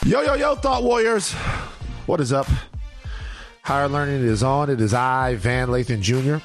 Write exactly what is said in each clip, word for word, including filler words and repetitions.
Yo, yo, yo, Thought Warriors. What is up? Higher Learning is on. It is I, Van Lathan Junior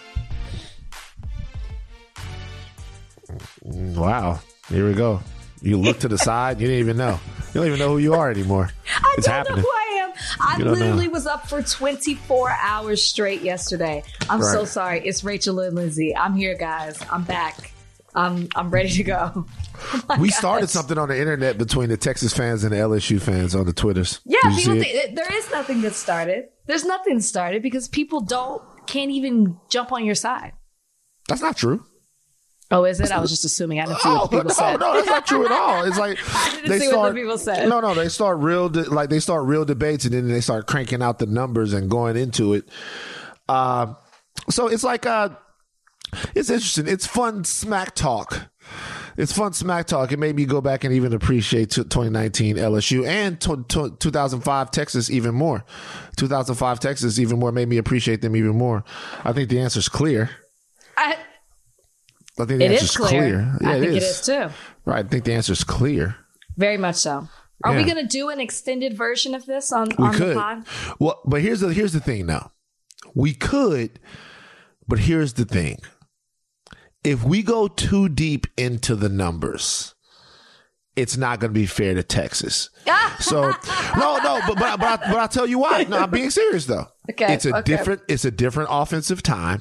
Wow. Here we go. You look to the side. You didn't even know. You don't even know who you are anymore. I it's don't happening. know who I am. I literally know. was up for twenty-four hours straight yesterday. I'm Right. so sorry. It's Rachel and Lindsay. I'm here, guys. I'm back. I'm I'm ready to go. Oh my we gosh. started something on the internet between the Texas fans and the L S U fans on the Twitters. Yeah, Did you people see it? think, there is nothing that started. There's nothing started because people don't can't even jump on your side. That's not true. Oh, is it? I was just assuming. I didn't see Oh, what the people no, said. no, that's not true at all. It's like I didn't they see start, what the people said. No, no, they start real, de- like they start real debates, and then they start cranking out the numbers and going into it. Uh, so it's like, uh, it's interesting. It's fun smack talk. It's fun smack talk. It made me go back and even appreciate t- twenty nineteen L S U and t- t- two thousand five Texas even more. two thousand five Texas even more made me appreciate them even more. I think the answer's clear. I, I think the it answer's is clear. Yeah, I it think is. it is too. Right. I think the answer's clear. Very much so. Are we Yeah. going to do an extended version of this on, We on the could. pod? Well, but here's the here's the thing now. We could, but here's the thing. If we go too deep into the numbers, it's not going to be fair to Texas. So no, no, but but but, I, but I'll tell you why. No, I'm being serious though. Okay, It's a okay. different it's a different offensive time.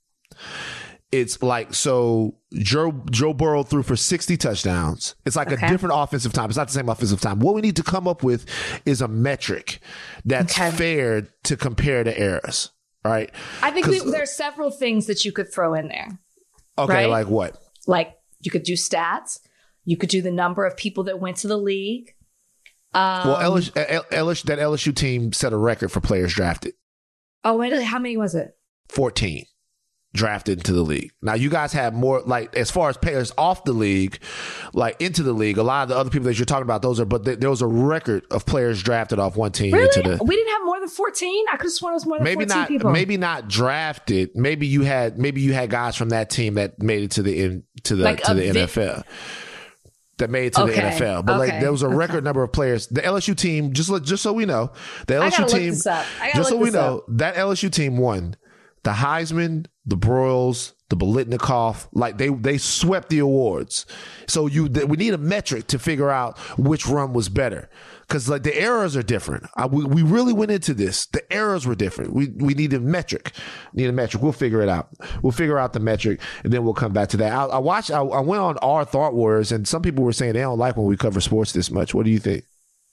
It's like, so Joe Joe Burrow threw for sixty touchdowns. It's like Okay. a different offensive time. It's not the same offensive time. What we need to come up with is a metric that's Okay. fair to compare the eras. All right. I think we, 'Cause- there's several things that you could throw in there. Okay, right? like what? Like you could do stats. You could do the number of people that went to the league. Um, Well, L S U, L- L S U, that L S U team set a record for players drafted. oh, wait, how many was it? fourteen drafted into the league. Now, you guys have more, like, as far as players off the league, like into the league, a lot of the other people that you're talking about, those are, but th- there was a record of players drafted off one team Really? into the. We didn't have more than fourteen? I could have sworn it was more than Maybe fourteen not, people. maybe not drafted. Maybe you had, maybe you had guys from that team that made it to the in, to the Like to a the vi- N F L. That made it to Okay, the N F L, but like okay, there was a okay. record number of players. The L S U team, just look- just so we know, the L S U gotta look team, this up. I gotta just so look we this know, up. that L S U team won the Heisman, the Broyles, the Bolitnikoff. Like they they swept the awards. So you th- we need a metric to figure out which run was better, because like the eras are different. I, we we really went into this. The eras were different. We we need a metric. Need a metric. We'll figure it out. We'll figure out the metric, and then we'll come back to that. I, I watched. I, I went on our Thought Warriors, and some people were saying they don't like when we cover sports this much. What do you think?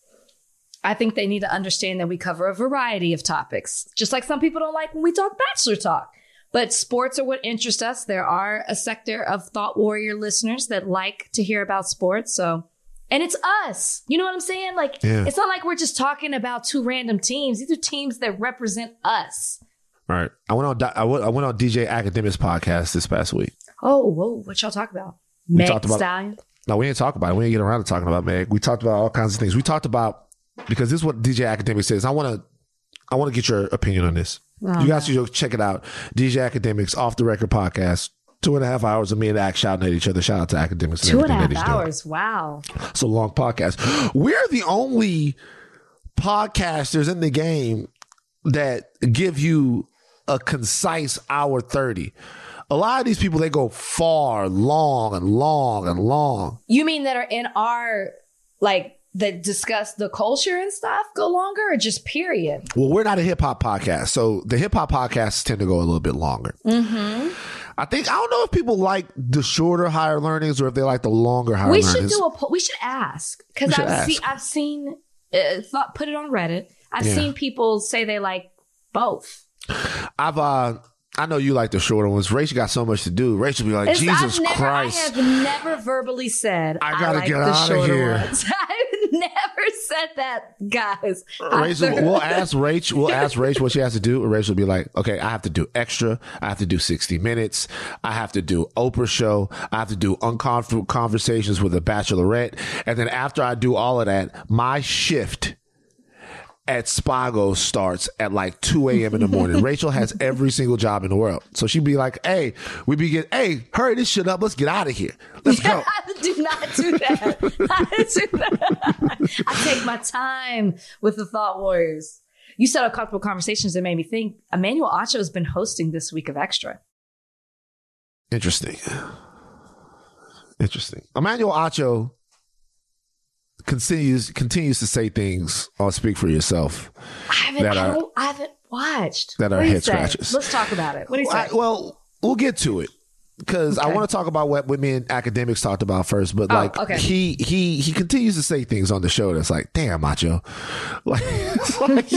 I think they need to understand that we cover a variety of topics. Just like some people don't like when we talk Bachelor talk. But sports are what interest us. There are a sector of Thought Warrior listeners that like to hear about sports. So, and it's us. You know what I'm saying? Like, Yeah. it's not like we're just talking about two random teams. These are teams that represent us. All right. I went on. Di- I went, I went on D J Academics podcast this past week. Oh, whoa. What y'all talk about? We Meg talked about- Stallion? No, we didn't talk about it. We didn't get around to talking about Meg. We talked about all kinds of things. We talked about, because this is what D J Academics says. I want to, I want to get your opinion on this. Oh, you guys should go check it out. D J Academics Off the Record podcast. Two and a half hours of me and Act shouting at each other. Shout out to Academics. And Two and a everything half that he's doing. hours. Wow. It's a long podcast. We're the only podcasters in the game that give you a concise hour thirty. A lot of these people, they go far, long and long and long. You mean that are in our, like, that discuss the culture and stuff go longer, or just period? Well, we're not a hip hop podcast, so the hip hop podcasts tend to go a little bit longer. Mm-hmm. I think, I don't know if people like the shorter higher learnings or if they like the longer higher We learnings. should do a poll. We should ask, We because should I've ask. seen I've seen uh, thought put it on Reddit. I've Yeah. seen people say they like both. I've uh I know you like the shorter ones. Rachel got so much to do. Rachel be like, It's- Jesus I've never, Christ. I have never verbally said I I, gotta like get the outta shorter here. ones. I've never said that, guys. I Rachel, thought- we'll ask Rach. We'll ask Rach what she has to do, and Rachel will be like, "Okay, I have to do extra. I have to do sixty minutes. I have to do Oprah show. I have to do uncomfortable conversations with a bachelorette, and then after I do all of that, my shift at Spago starts at like two a.m. in the morning. Rachel has every single job in the world. So she'd be like, hey, we be get, hey, hurry this shit up. Let's get out of here. Let's go. Do not do that. I, do that. I take my time with the Thought Warriors. You said uncomfortable conversations that made me think. Emmanuel Acho has been hosting this week of Extra. Interesting. Interesting. Emmanuel Acho continues continues to say things on Speak for Yourself. I haven't, I, are, I haven't watched. That are head scratchers. Let's talk about it. What do you well, say? I, well, we'll get to it. Because okay. I want to talk about what women academics talked about first, but oh, like okay. he he he continues to say things on the show that's like, damn, Macho. Like, like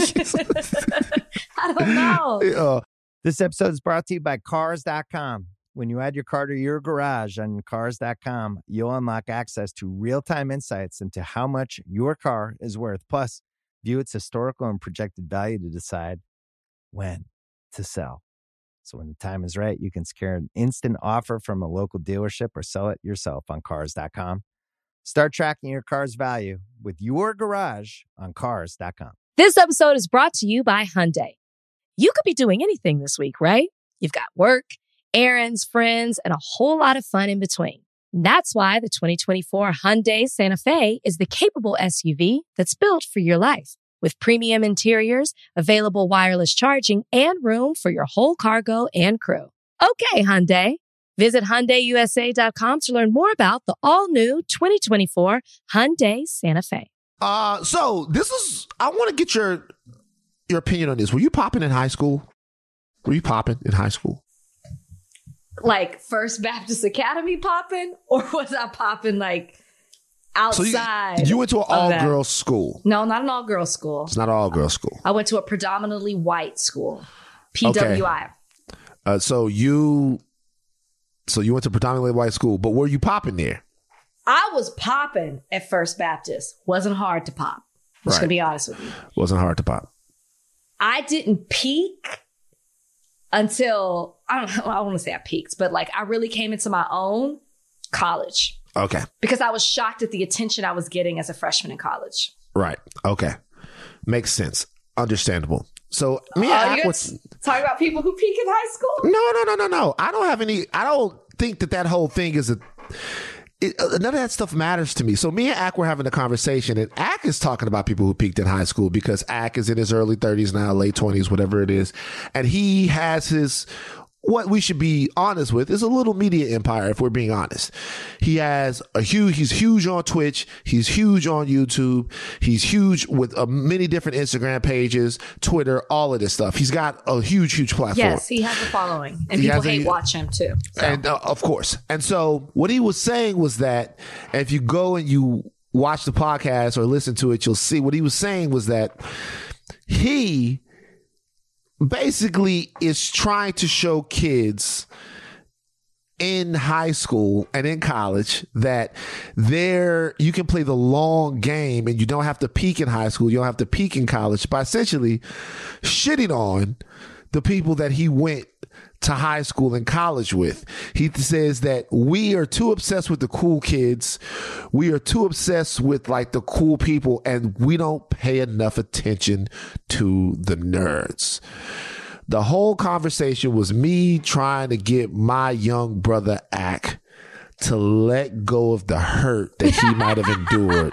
I don't know. Uh, this episode is brought to you by Cars dot com. When you add your car to your garage on Cars dot com, you'll unlock access to real-time insights into how much your car is worth. Plus, view its historical and projected value to decide when to sell. So when the time is right, you can secure an instant offer from a local dealership or sell it yourself on Cars dot com. Start tracking your car's value with your garage on Cars dot com. This episode is brought to you by Hyundai. You could be doing anything this week, right? You've got work, errands, friends, and a whole lot of fun in between. That's why the twenty twenty-four Hyundai Santa Fe is the capable S U V that's built for your life. With premium interiors, available wireless charging, and room for your whole cargo and crew. Okay, Hyundai. Visit Hyundai U S A dot com to learn more about the all-new twenty twenty-four Hyundai Santa Fe. Uh, so this is, I want to get your your opinion on this. Were you popping in high school? Were you popping in high school? Like First Baptist Academy popping? Or was I popping like... outside. So you, you went to an all-girls school? No, not an all-girls school. It's not an all-girls school. I went to a predominantly white school, P W I. Okay. Uh, so you, so you went to predominantly white school, but were you popping there? I was popping at First Baptist. Wasn't hard to pop. I'm just right. gonna be honest with you. Wasn't hard to pop. I didn't peak until I don't know. I don't want to say I peaked, but like I really came into my own college. Okay. Because I was shocked at the attention I was getting as a freshman in college. Right. Okay. Makes sense. Understandable. So me uh, and Aqua talk about people who peak in high school. No, no, no, no, no. I don't have any. I don't think that that whole thing is a. It, uh, none of that stuff matters to me. So me and Ak were having a conversation, and Ak is talking about people who peaked in high school because Ak is in his early thirties now, late twenties, whatever it is, and he has his. What we should be honest with is a little media empire, if we're being honest. He has a huge, he's huge on Twitch. He's huge on YouTube. He's huge with uh, many different Instagram pages, Twitter, all of this stuff. He's got a huge, huge platform. Yes, he has a following. And he people hate a, watch him too. So. And uh, of course. And so what he was saying was that if you go and you watch the podcast or listen to it, you'll see what he was saying was that he basically is trying to show kids in high school and in college that there you can play the long game and you don't have to peak in high school. You don't have to peak in college by essentially shitting on the people that he went to high school and college with. He says that we are too obsessed with the cool kids. We are too obsessed with like the cool people, and we don't pay enough attention to the nerds. The whole conversation was me trying to get my young brother Ak to let go of the hurt that he might have endured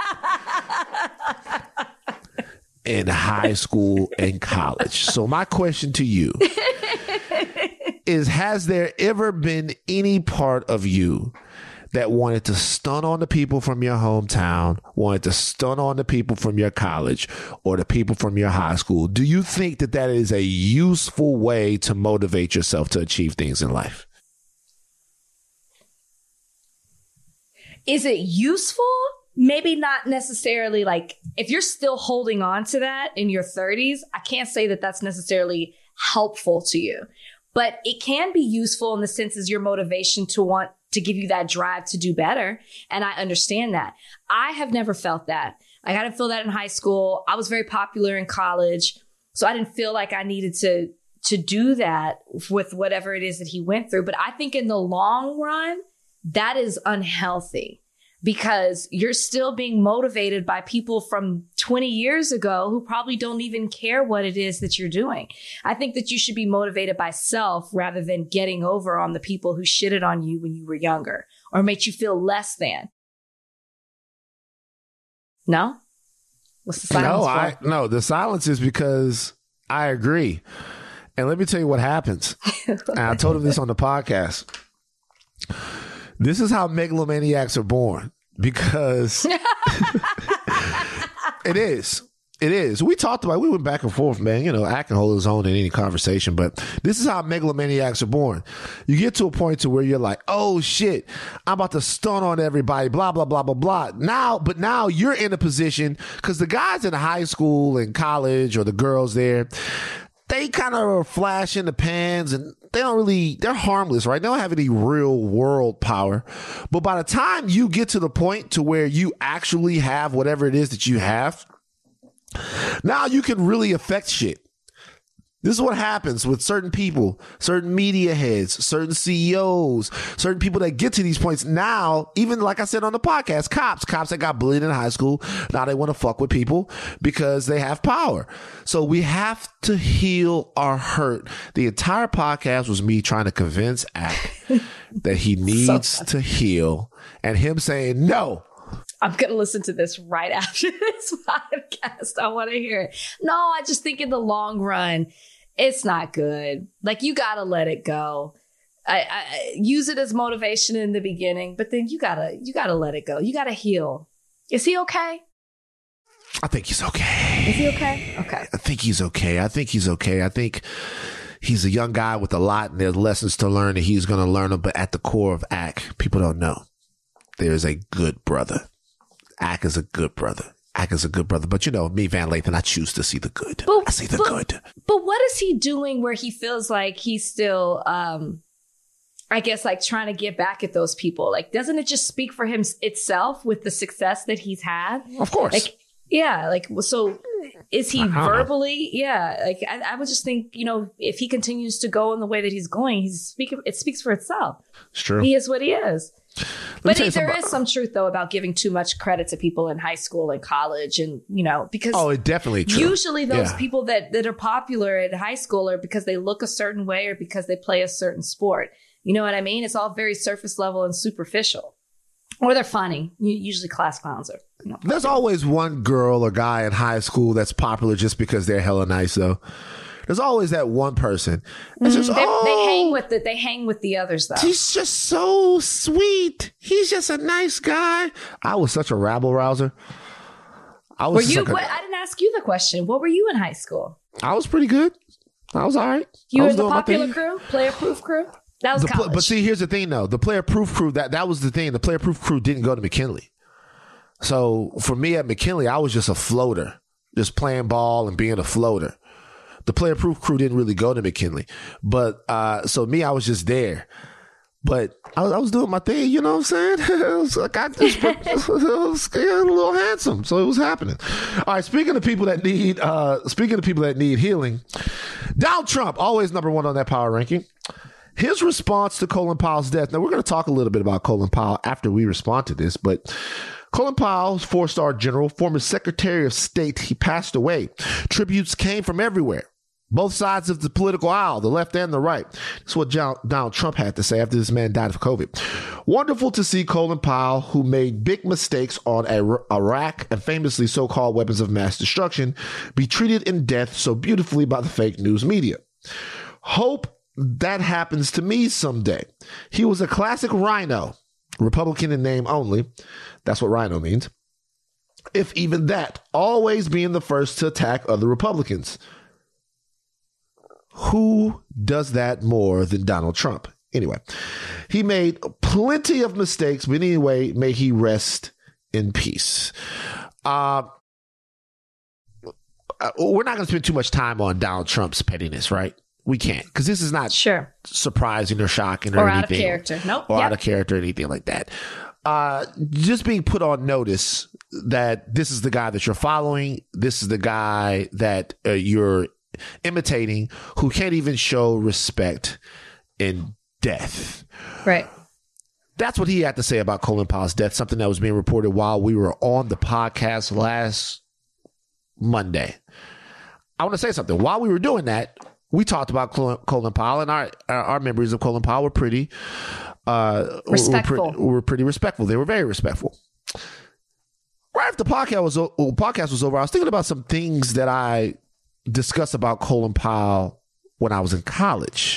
in high school and college. So my question to you is, has there ever been any part of you that wanted to stun on the people from your hometown, wanted to stun on the people from your college or the people from your high school? Do you think that that is a useful way to motivate yourself to achieve things in life? Is it useful? Maybe not necessarily. Like if you're still holding on to that in your thirties, I can't say that that's necessarily helpful to you. But it can be useful in the sense as your motivation to want to give you that drive to do better. And I understand that. I have never felt that. Like I didn't feel that in high school. I was very popular in college. So I didn't feel like I needed to, to do that with whatever it is that he went through. But I think in the long run, that is unhealthy. because you're still being motivated by people from twenty years ago who probably don't even care what it is that you're doing. I think that you should be motivated by self rather than getting over on the people who shitted on you when you were younger or made you feel less than. No? What's the silence No, for? I, no, the silence is because I agree. And let me tell you what happens. And I told him this on the podcast. This is how megalomaniacs are born, because it is. It is. We talked about it. We went back and forth, man. You know, I can hold his own in any conversation, but this is how megalomaniacs are born. You get to a point to where you're like, oh shit, I'm about to stun on everybody, blah, blah, blah, blah, blah. Now, but now you're in a position, because the guys in high school and college, or the girls there, they kind of are flash in the pans, and they don't really, they're harmless, right? They don't have any real world power. But by the time you get to the point to where you actually have whatever it is that you have, now you can really affect shit. This is what happens with certain people, certain media heads, certain C E Os, certain people that get to these points. Now, even like I said on the podcast, cops, cops that got bullied in high school, now they want to fuck with people because they have power. So we have to heal our hurt. The entire podcast was me trying to convince Ak that he needs so to heal, and him saying no. I'm going to listen to this right after this podcast. I want to hear it. No, I just think in the long run, it's not good. Like, you got to let it go. I, I use it as motivation in the beginning, but then you got to, you got to let it go. You got to heal. Is he okay? I think he's okay. Is he okay? Okay. I think he's okay. I think he's okay. I think he's a young guy with a lot, and there's lessons to learn, and he's going to learn them. But at the core of Ak, people don't know. There's a good brother. Ak is a good brother. Ak is a good brother. But you know, me, Van Lathan, I choose to see the good. But, I see the but, good. But what is he doing where he feels like he's still, um, I guess, like trying to get back at those people? Like, doesn't it just speak for him itself with the success that he's had? Of course. Like, yeah. Like, so is he verbally? Know. Yeah. Like, I, I would just think, you know, if he continues to go in the way that he's going, he's speaking, it speaks for itself. It's true. He is what he is. But he, there is some truth, though, about giving too much credit to people in high school and college, and, you know, because oh, it definitely true. Usually those yeah. people that, that are popular in high school are because they look a certain way or because they play a certain sport. You know what I mean? It's all very surface level and superficial. Or they're funny. Usually class clowns are. You know, There's always one girl or guy in high school that's popular just because they're hella nice, though. There's always that one person. It's just, mm, they, oh, they hang with the they hang with the others, though. He's just so sweet. He's just a nice guy. I was such a rabble rouser. I was. Were you? Like a, what, I didn't ask you the question. What were you in high school? I was pretty good. I was all right. You I were was the doing my popular thing. crew, player proof crew. That was The college. pl- but see, here's the thing, though. The player proof crew. That that was the thing. The player proof crew didn't go to McKinley. So for me at McKinley, I was just a floater, just playing ball and being a floater. The player proof crew didn't really go to McKinley, but uh, so me, I was just there. But I was, I was doing my thing, you know what I'm saying? It was like I just it was a little handsome, so it was happening. All right, speaking of people that need, uh, speaking of people that need healing, Donald Trump, always number one on that power ranking. His response to Colin Powell's death. Now we're going to talk a little bit about Colin Powell after we respond to this, but Colin Powell, four-star general, former Secretary of State, he passed away. Tributes came from everywhere. Both sides of the political aisle, the left and the right. That's what Donald Trump had to say after this man died of COVID. Wonderful to see Colin Powell, who made big mistakes on Iraq and famously so-called weapons of mass destruction, be treated in death so beautifully by the fake news media. Hope that happens to me someday. He was a classic rhino, Republican in name only. That's what rhino means. If even that, always being the first to attack other Republicans. Who does that more than Donald Trump? Anyway, he made plenty of mistakes, but anyway, may he rest in peace. Uh, we're not going to spend too much time on Donald Trump's pettiness, right? We can't, because this is not sure surprising or shocking or, or anything. out of character. Nope. Or yep. out of character or anything like that. Uh, just being put on notice that this is the guy that you're following. This is the guy that uh, you're imitating, who can't even show respect in death. Right. that's what he had to say about Colin Powell's death, something that was being reported while we were on the podcast last Monday. I want to say something. While we were doing that, we talked about Colin Powell, and our our memories of Colin Powell were pretty uh, respectful. Were, pre- were pretty respectful. They were very respectful. Right after the podcast was o- podcast was over, I was thinking about some things that I discussed about Colin Powell when I was in college.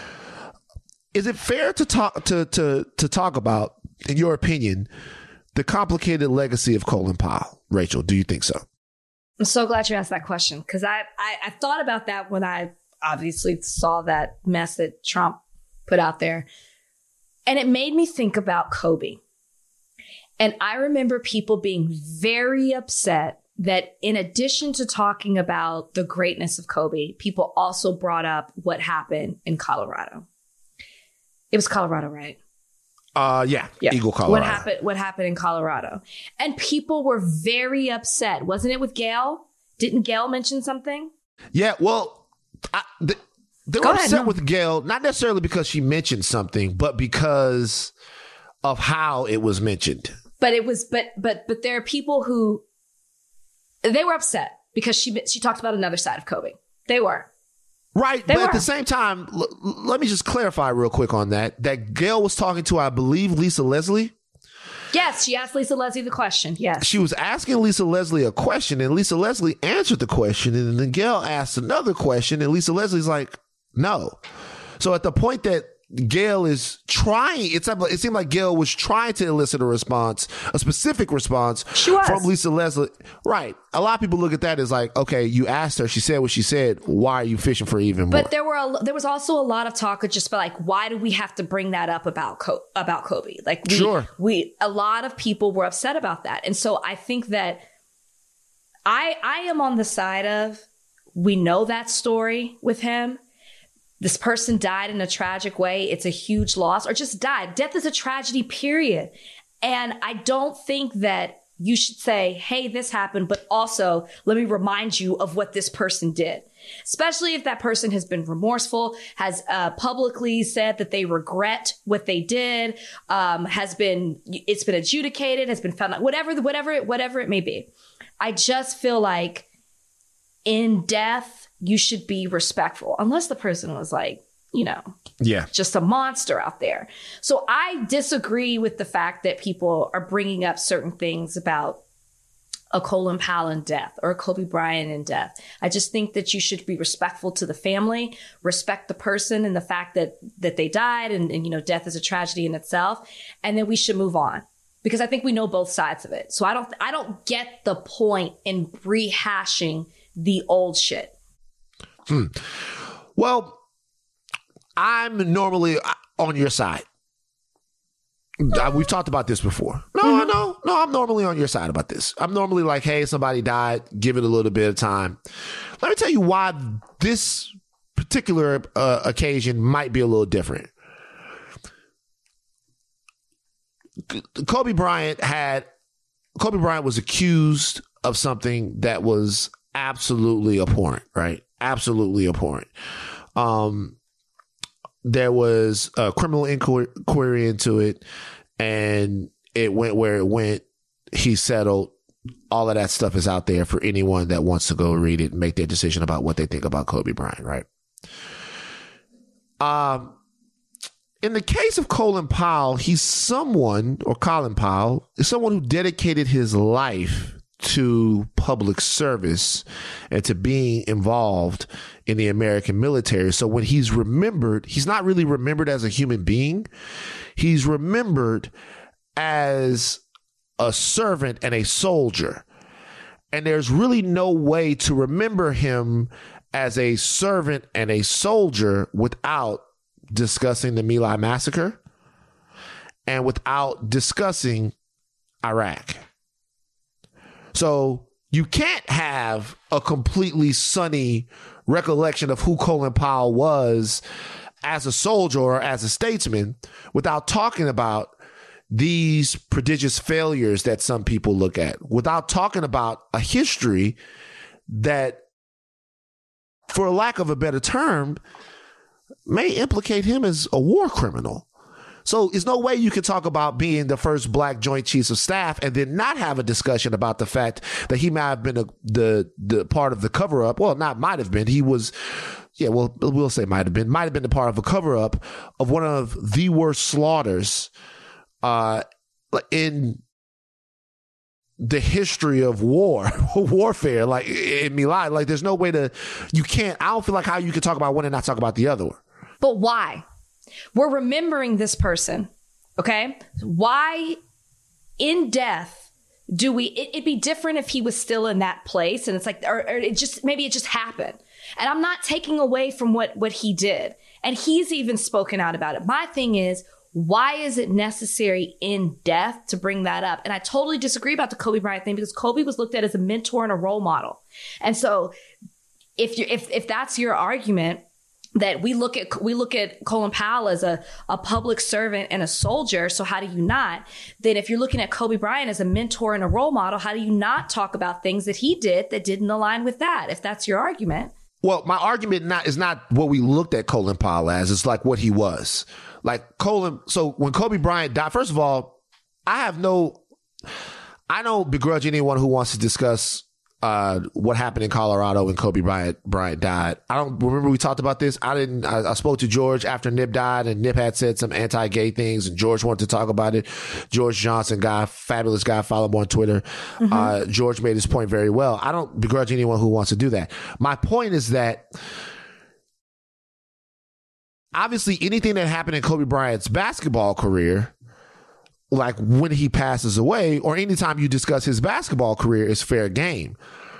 Is it fair to talk to to to talk about, in your opinion, the complicated legacy of Colin Powell? Rachel, do you think so? I'm so glad you asked that question, because I, I I thought about that when I obviously saw that mess that Trump put out there. And it made me think about Kobe. And I remember people being very upset that in addition to talking about the greatness of Kobe, people also brought up what happened in Colorado. It was Colorado, right? Uh, yeah, yeah. Eagle, Colorado. What happened? What happened in Colorado? And people were very upset, wasn't it? With Gail, didn't Gail mention something? Yeah, well, I, th- they were Go ahead, upset no. with Gail, not necessarily because she mentioned something, but because of how it was mentioned. But it was, but but but there are people who they were upset because she she talked about another side of Kobe. They were. Right, They but were. at the same time, l- l- let me just clarify real quick on that. That Gail was talking to, I believe, Lisa Leslie. Yes, she asked Lisa Leslie the question. Yes. She was asking Lisa Leslie a question, and Lisa Leslie answered the question, and then Gail asked another question, and Lisa Leslie's like, no. So at the point that Gail is trying, it's, it seemed like Gail was trying to elicit a response, a specific response She was. from Lisa Leslie. Right. A lot of people look at that as like, okay, you asked her, she said what she said. Why are you fishing for even more? But there were a, there was also a lot of talk of just like, why do we have to bring that up about Co- about Kobe? Like, we, Sure. we a lot of people were upset about that, and so I think that I I am on the side of, we know that story with him. This person died in a tragic way. It's a huge loss, or just died. Death is a tragedy, period. And I don't think that you should say, hey, this happened, but also let me remind you of what this person did. Especially if that person has been remorseful, has uh, publicly said that they regret what they did, um, has been, it's been adjudicated, has been found out, whatever, whatever, whatever it may be. I just feel like in death, you should be respectful, unless the person was like, you know, yeah, just a monster out there. So I disagree with the fact that people are bringing up certain things about a Colin Powell in death or a Kobe Bryant in death. I just think that you should be respectful to the family, respect the person and the fact that that they died, and, and you know, death is a tragedy in itself, and then we should move on. Because I think we know both sides of it. So I don't I don't get the point in rehashing the old shit. Hmm. Well, I'm normally on your side. Uh, We've talked about this before. No, Mm-hmm. no, no, I'm normally on your side about this. I'm normally like, hey, somebody died, give it a little bit of time. Let me tell you why this particular uh, occasion might be a little different. Kobe Bryant had, Kobe Bryant was accused of something that was absolutely abhorrent, right? Absolutely abhorrent. Um, there was a criminal inquiry into it, and it went where it went. He settled. All of that stuff is out there for anyone that wants to go read it and make their decision about what they think about Kobe Bryant, right? Um, in the case of Colin Powell, he's someone, or Colin Powell, is someone who dedicated his life to public service and to being involved in the American military. So when he's remembered, he's not really remembered as a human being. He's remembered as a servant and a soldier. And there's really no way to remember him as a servant and a soldier without discussing the My Lai massacre and without discussing Iraq. So you can't have a completely sunny recollection of who Colin Powell was as a soldier or as a statesman without talking about these prodigious failures that some people look at, without talking about a history that, for lack of a better term, may implicate him as a war criminal. So there's no way you can talk about being the first black Joint Chiefs of Staff and then not have a discussion about the fact that he might have been a, the the part of the cover up. Well, not might have been. He was, yeah. Well, we'll say might have been. Might have been the part of a cover up of one of the worst slaughters uh, in the history of war, warfare. Like in My Lai, like there's no way to. You can't. I don't feel like how you can talk about one and not talk about the other one. But why? We're remembering this person, okay? Why in death do we, it, it'd be different if he was still in that place and it's like, or, or it just, maybe it just happened. And I'm not taking away from what, what he did. And he's even spoken out about it. My thing is, why is it necessary in death to bring that up? And I totally disagree about the Kobe Bryant thing because Kobe was looked at as a mentor and a role model. And so if you if if that's your argument, that we look at we look at Colin Powell as a, a public servant and a soldier. So how do you not? Then if you're looking at Kobe Bryant as a mentor and a role model, how do you not talk about things that he did that didn't align with that? If that's your argument. Well, my argument not is not what we looked at Colin Powell as. It's like what he was. Like Colin. So when Kobe Bryant died, first of all, I have no, I don't begrudge anyone who wants to discuss Uh, what happened in Colorado when Kobe Bryant, Bryant died. I don't remember we talked about this. I didn't, I, I spoke to George after Nip died and Nip had said some anti-gay things and George wanted to talk about it. George Johnson guy, fabulous guy, follow him on Twitter. Mm-hmm. Uh, George made his point very well. I don't begrudge anyone who wants to do that. My point is that obviously anything that happened in Kobe Bryant's basketball career, like when he passes away or anytime you discuss his basketball career, is fair game.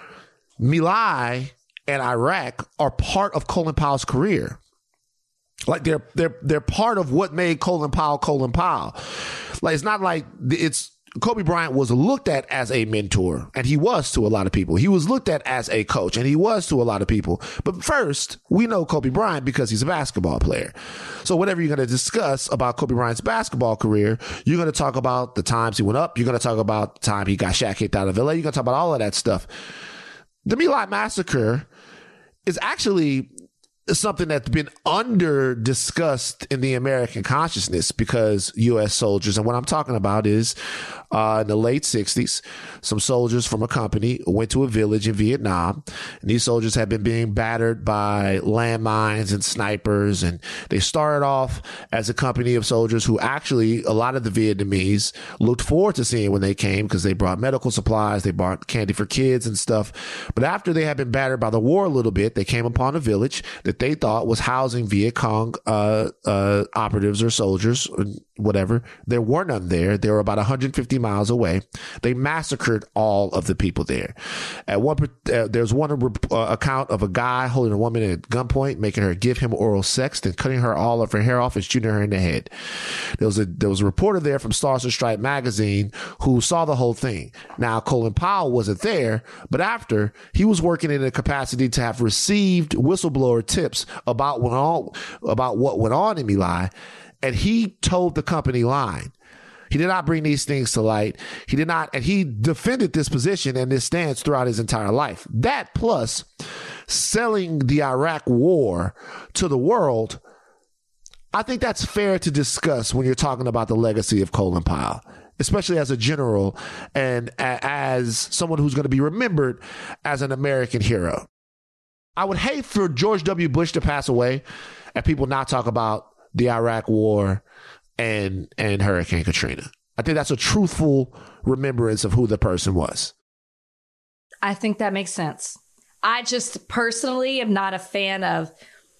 My Lai and Iraq are part of Colin Powell's career. Like they're they're they're part of what made Colin Powell Colin Powell. Like it's not like it's Kobe Bryant was looked at as a mentor, and he was to a lot of people. He was looked at as a coach, and he was to a lot of people. But first, we know Kobe Bryant because he's a basketball player. So whatever you're going to discuss about Kobe Bryant's basketball career, you're going to talk about the times he went up. You're going to talk about the time he got Shaq kicked out of L A. You're going to talk about all of that stuff. The My Lai massacre is actually something that's been under discussed in the American consciousness because U S soldiers, and what I'm talking about is uh, in the late sixties, some soldiers from a company went to a village in Vietnam, and these soldiers had been being battered by landmines and snipers, and they started off as a company of soldiers who actually a lot of the Vietnamese looked forward to seeing when they came because they brought medical supplies, they brought candy for kids and stuff. But after they had been battered by the war a little bit, they came upon a village that they thought was housing Viet Cong uh, uh, operatives or soldiers, or whatever. There were none there. They were about one hundred fifty miles away. They massacred all of the people there. At one, uh, there's one uh, account of a guy holding a woman at gunpoint, making her give him oral sex, then cutting her all of her hair off and shooting her in the head. There was a there was a reporter there from Stars and Stripes magazine who saw the whole thing. Now, Colin Powell wasn't there, but after, he was working in a capacity to have received whistleblower tips about what all about what went on in My Lai, and he told the company line. He did not bring these things to light. He did not, and he defended this position and this stance throughout his entire life. That plus selling the Iraq war to the world, I think that's fair to discuss when you're talking about the legacy of Colin Powell, especially as a general and a- as someone who's going to be remembered as an American hero. I would hate for George W. Bush to pass away and people not talk about the Iraq war and and Hurricane Katrina. I think that's a truthful remembrance of who the person was. I think that makes sense. I just personally am not a fan of,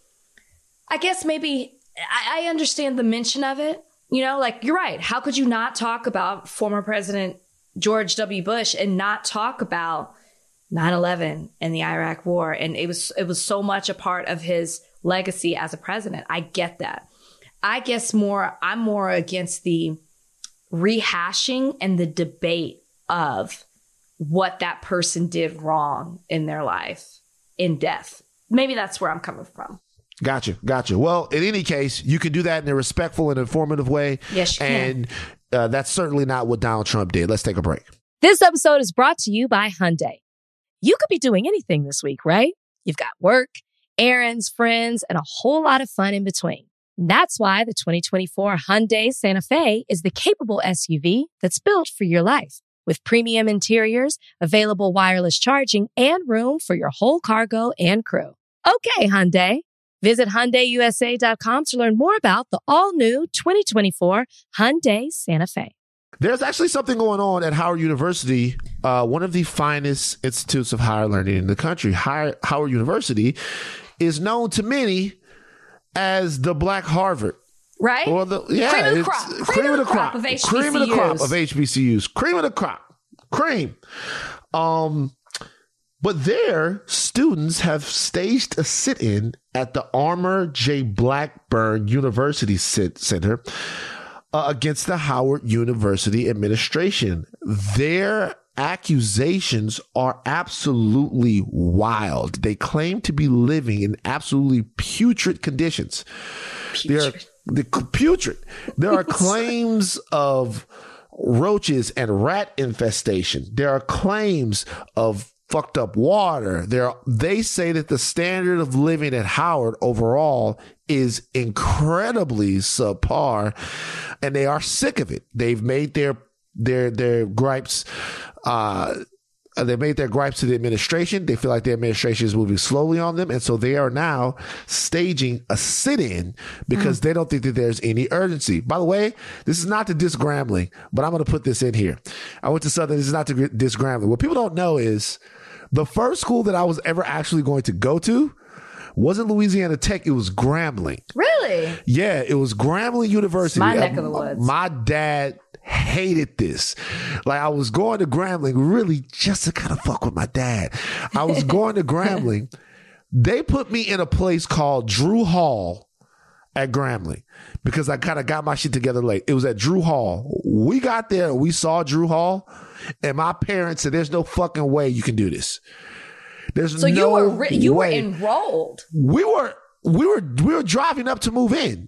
I guess maybe I, I understand the mention of it. You know, like you're right. How could you not talk about former President George W. Bush and not talk about nine eleven and the Iraq war? And it was it was so much a part of his legacy as a president. I get that. I guess more, I'm more against the rehashing and the debate of what that person did wrong in their life, in death. Maybe that's where I'm coming from. Gotcha. Gotcha. Well, in any case, you can do that in a respectful and informative way. Yes, you and can. Uh, that's certainly not what Donald Trump did. Let's take a break. This episode is brought to you by Hyundai. You could be doing anything this week, right? You've got work, errands, friends, and a whole lot of fun in between. That's why the twenty twenty-four Hyundai Santa Fe is the capable S U V that's built for your life. With premium interiors, available wireless charging, and room for your whole cargo and crew. Okay, Hyundai. Visit Hyundai U S A dot com to learn more about the all-new twenty twenty-four Hyundai Santa Fe. There's actually something going on at Howard University, uh, one of the finest institutes of higher learning in the country. High, Howard University is known to many as the Black Harvard. Right? Or the, yeah, cream of the it's crop. Cream, cream of the crop crop. of H B C Us. Cream of the crop of H B C Us. Cream of the crop. Cream. Um, but their students have staged a sit-in at the Armour J. Blackburn University Center uh, against the Howard University administration. Their accusations are absolutely wild. They claim to be living in absolutely putrid conditions. Putrid. They're, they're putrid. There are claims of roaches and rat infestation. There are claims of fucked up water. There, they say that the standard of living at Howard overall is incredibly subpar, and they are sick of it. They've made their their their gripes. Uh, they made their gripes to the administration. They feel like the administration is moving slowly on them, and so they are now staging a sit-in because mm. they don't think that there's any urgency. By the way, this is not to diss Grambling, but I'm going to put this in here. I went to Southern. This is not to diss Grambling. What people don't know is the first school that I was ever actually going to go to wasn't Louisiana Tech. It was Grambling. Really? Yeah, it was Grambling University. It's my neck of the woods. My dad hated this. Like, I was going to Grambling really just to kind of fuck with my dad. I was going to Grambling. They put me in a place called Drew Hall at Grambling because I kind of got my shit together late. It was at Drew Hall. We got there and we saw Drew Hall, and my parents said, "There's no fucking way you can do this." There's so no you were re- you way. were enrolled. We were we were we were driving up to move in.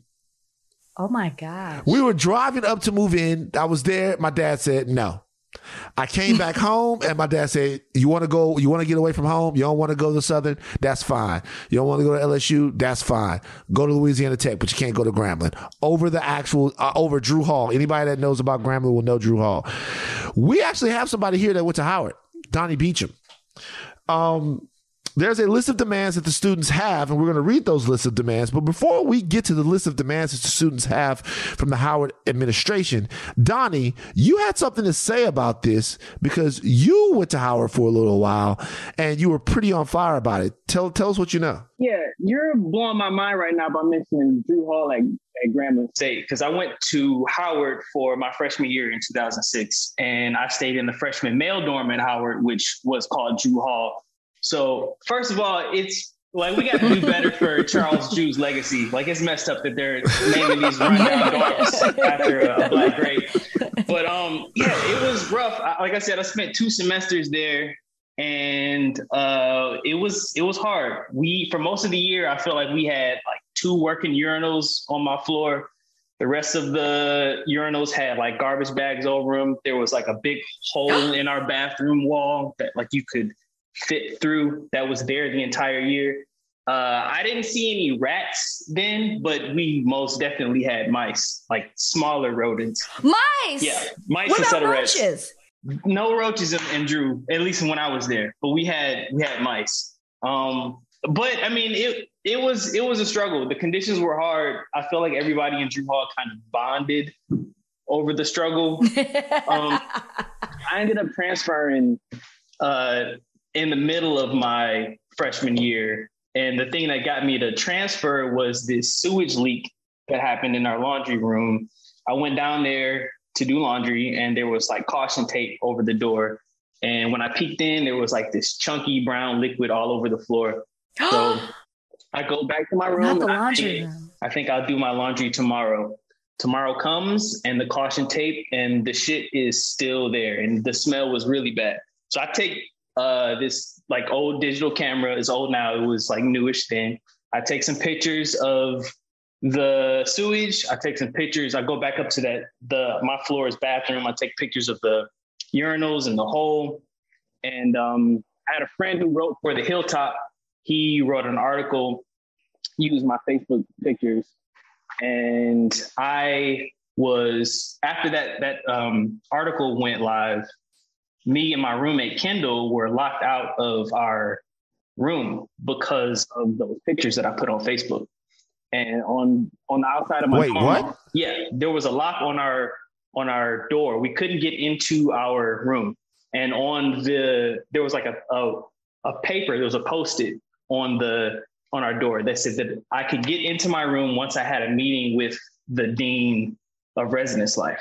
Oh my gosh. We were driving up to move in. I was there. My dad said no. I came back home and my dad said, you want to go, you want to get away from home? You don't want to go to Southern? That's fine. You don't want to go to L S U? That's fine. Go to Louisiana Tech, but you can't go to Grambling. Over the actual, uh, over Drew Hall. Anybody that knows about Grambling will know Drew Hall. We actually have somebody here that went to Howard, Donnie Beecham. Um, There's a list of demands that the students have, and we're going to read those lists of demands. But before we get to the list of demands that the students have from the Howard administration, Donnie, you had something to say about this because you went to Howard for a little while, and you were pretty on fire about it. Tell tell us what you know. Yeah, you're blowing my mind right now by mentioning Drew Hall at, at Grambling State, because I went to Howard for my freshman year in two thousand six, and I stayed in the freshman male dorm at Howard, which was called Drew Hall. So first of all, it's like we got to do better for Charles Drew's legacy. Like, it's messed up that they're naming these rundown dorms after a, a black grade. But um, yeah, it was rough. I, like I said, I spent two semesters there, and uh, it was it was hard. We for most of the year, I felt like we had like two working urinals on my floor. The rest of the urinals had like garbage bags over them. There was like a big hole in our bathroom wall that like you could fit through that was there the entire year. Uh, I didn't see any rats then, but we most definitely had mice, like smaller rodents. Mice? Yeah, mice what instead about of roaches? rats. No roaches in, in Drew, at least when I was there. But we had we had mice. Um, but I mean, it it was it was a struggle. The conditions were hard. I feel like everybody in Drew Hall kind of bonded over the struggle. um, I ended up transferring uh, in the middle of my freshman year. And the thing that got me to transfer was this sewage leak that happened in our laundry room. I went down there to do laundry, and there was like caution tape over the door. And when I peeked in, there was like this chunky brown liquid all over the floor. So I go back to my room. Not the and laundry I, room. I think I'll do my laundry tomorrow. Tomorrow comes, and the caution tape and the shit is still there. And the smell was really bad. So I take uh, this like old digital camera. It's old now. It was like newish then. I take some pictures of the sewage. I take some pictures. I go back up to that, the my floor is bathroom. I take pictures of the urinals and the hole. And um, I had a friend who wrote for the Hilltop. He wrote an article, used my Facebook pictures, And I was, after that, that um, article went live, me and my roommate, Kendall, were locked out of our room because of those pictures that I put on Facebook. And on on the outside of my Wait, dorm, what? Yeah, there was a lock on our on our door. We couldn't get into our room. And on the there was like a a, a paper, there was a post-it on the on our door that said that I could get into my room once I had a meeting with the dean of residence life.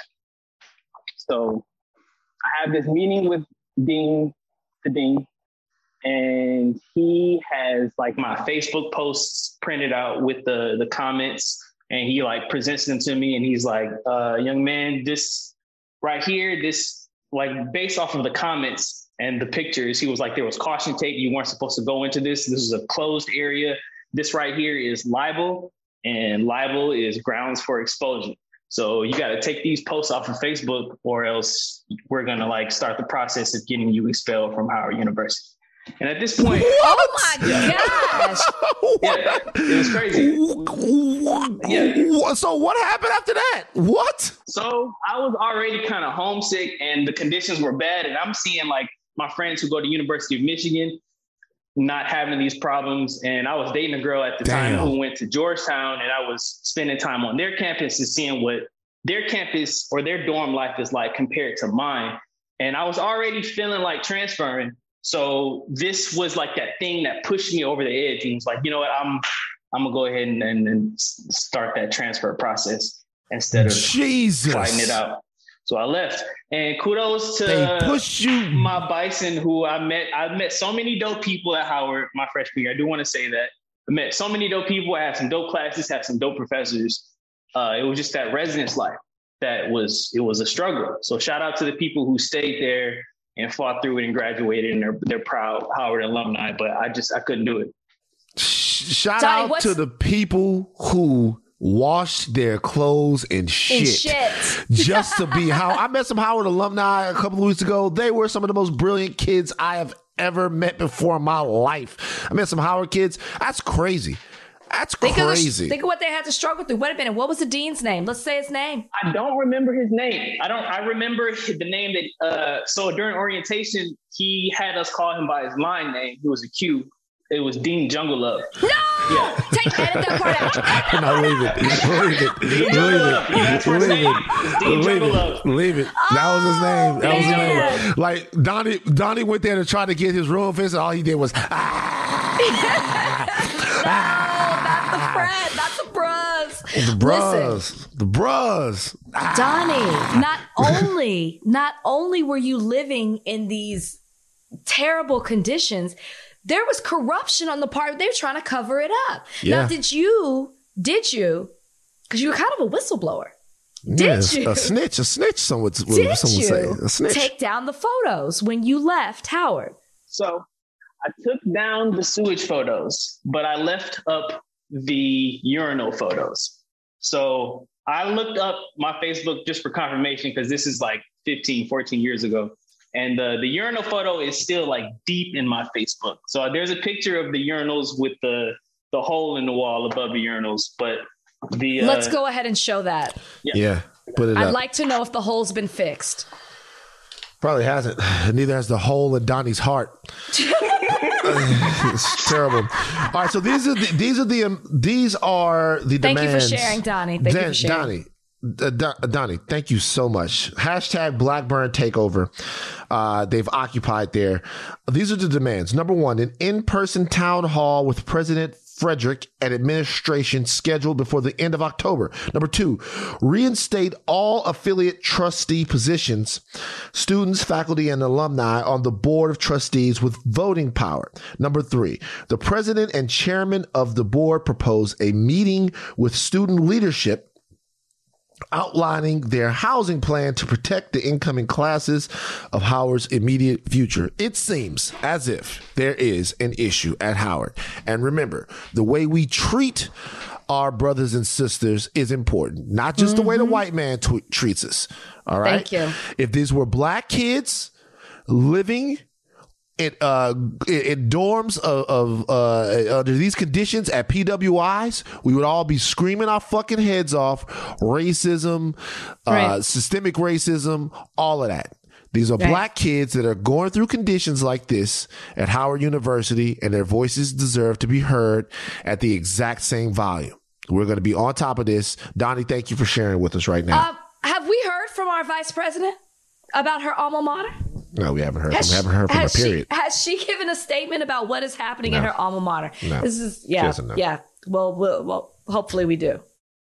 So I have this meeting with Dean, the dean, and he has like my Facebook posts printed out with the, the comments, and he like presents them to me, and he's like, uh, young man, this right here, this like based off of the comments and the pictures, he was like, there was caution tape. You weren't supposed to go into this. This is a closed area. This right here is libel, and libel is grounds for expulsion. So you got to take these posts off of Facebook, or else we're going to like start the process of getting you expelled from Howard University. And at this point, oh my gosh, yeah, it was crazy. Yeah. So what happened after that? What? So I was already kind of homesick, and the conditions were bad. And I'm seeing like my friends who go to University of Michigan not having these problems. And I was dating a girl at the Damn. time who went to Georgetown, and I was spending time on their campus and seeing what their campus or their dorm life is like compared to mine. And I was already feeling like transferring. So this was like that thing that pushed me over the edge, and was like, you know what, I'm I'm gonna go ahead and, and, and start that transfer process instead of Jesus. fighting it out. So I left, and kudos to They pushed you. my bison, who I met. I met so many dope people at Howard my freshman year. I do want to say that I met so many dope people. I had some dope classes, had some dope professors. Uh, it was just that residence life that was it was a struggle. So shout out to the people who stayed there and fought through it and graduated, and they're they're proud Howard alumni. But I just I couldn't do it. Shout Donnie, out what's- to the people who wash their clothes in shit, in shit. just to be how I met some Howard alumni a couple of weeks ago. They were some of the most brilliant kids I have ever met before in my life. I met some Howard kids. That's crazy. That's Think of, the, crazy. think of what they had to struggle through. Wait a minute. What was the dean's name? Let's say his name. I don't remember his name. I don't. I remember the name that. Uh, so during orientation, he had us call him by his line name. He was a Q. It was Dean Jungle Love. No! Yeah. Take edit that part out. No, leave it. Leave it. Leave it. Jungle Love. Yeah, that's where his Leave name it. is. Dean Leave Jungle it. Love. Leave it. That was his name. That was his man. name. Like Donnie, Donnie went there to try to get his room fixed, and all he did was ah. Fred, not the bros. The bros. Listen, The bros. Ah. Donnie, not only, not only were you living in these terrible conditions, there was corruption on the part. They were trying to cover it up. Yeah. Now, did you, did you, because you were kind of a whistleblower. Did Yes, you? a snitch, a snitch, some would, Did some would you say. A snitch. take down the photos when you left Howard? So I took down the sewage photos, but I left up the urinal photos. So I looked up my Facebook just for confirmation, because this is like fifteen, fourteen years ago. And the, the urinal photo is still like deep in my Facebook. So there's a picture of the urinals with the, the hole in the wall above the urinals. But the uh, Let's go ahead and show that. Yeah. Yeah, put it I'd up. like to know if the hole's been fixed. Probably hasn't. Neither has the hole in Donnie's heart. It's terrible. All right, so these are the, these are the um, these are the Thank you for demands. sharing, Donnie. Thank you Dan- for sharing. Donnie. Uh, Don- Donnie, thank you so much. Hashtag Blackburn Takeover. Uh, they've occupied there. These are the demands. Number one, an in-person town hall with President Frederick and administration scheduled before the end of October. Number two, reinstate all affiliate trustee positions, students, faculty, and alumni on the board of trustees with voting power. Number three, the president and chairman of the board propose a meeting with student leadership outlining their housing plan to protect the incoming classes of Howard's immediate future. It seems as if there is an issue at Howard. And remember, the way we treat our brothers and sisters is important, not just mm-hmm. the way the white man t- treats us. All right. Thank you. If these were black kids living in, uh, in dorms of, of uh, under these conditions at P W Is, we would all be screaming our fucking heads off. Racism, Right. uh, systemic racism, all of that. These are Right. black kids that are going through conditions like this at Howard University, and their voices deserve to be heard at the exact same volume. We're going to be on top of this. Donnie, thank you for sharing with us right now. Uh, have we heard from our vice president about her alma mater? No, we haven't heard Has from, we haven't heard from her, has she- period. has she given a statement about what is happening in No. her alma mater? No. This is, She yeah, doesn't know. yeah. Well, well, well, hopefully we do.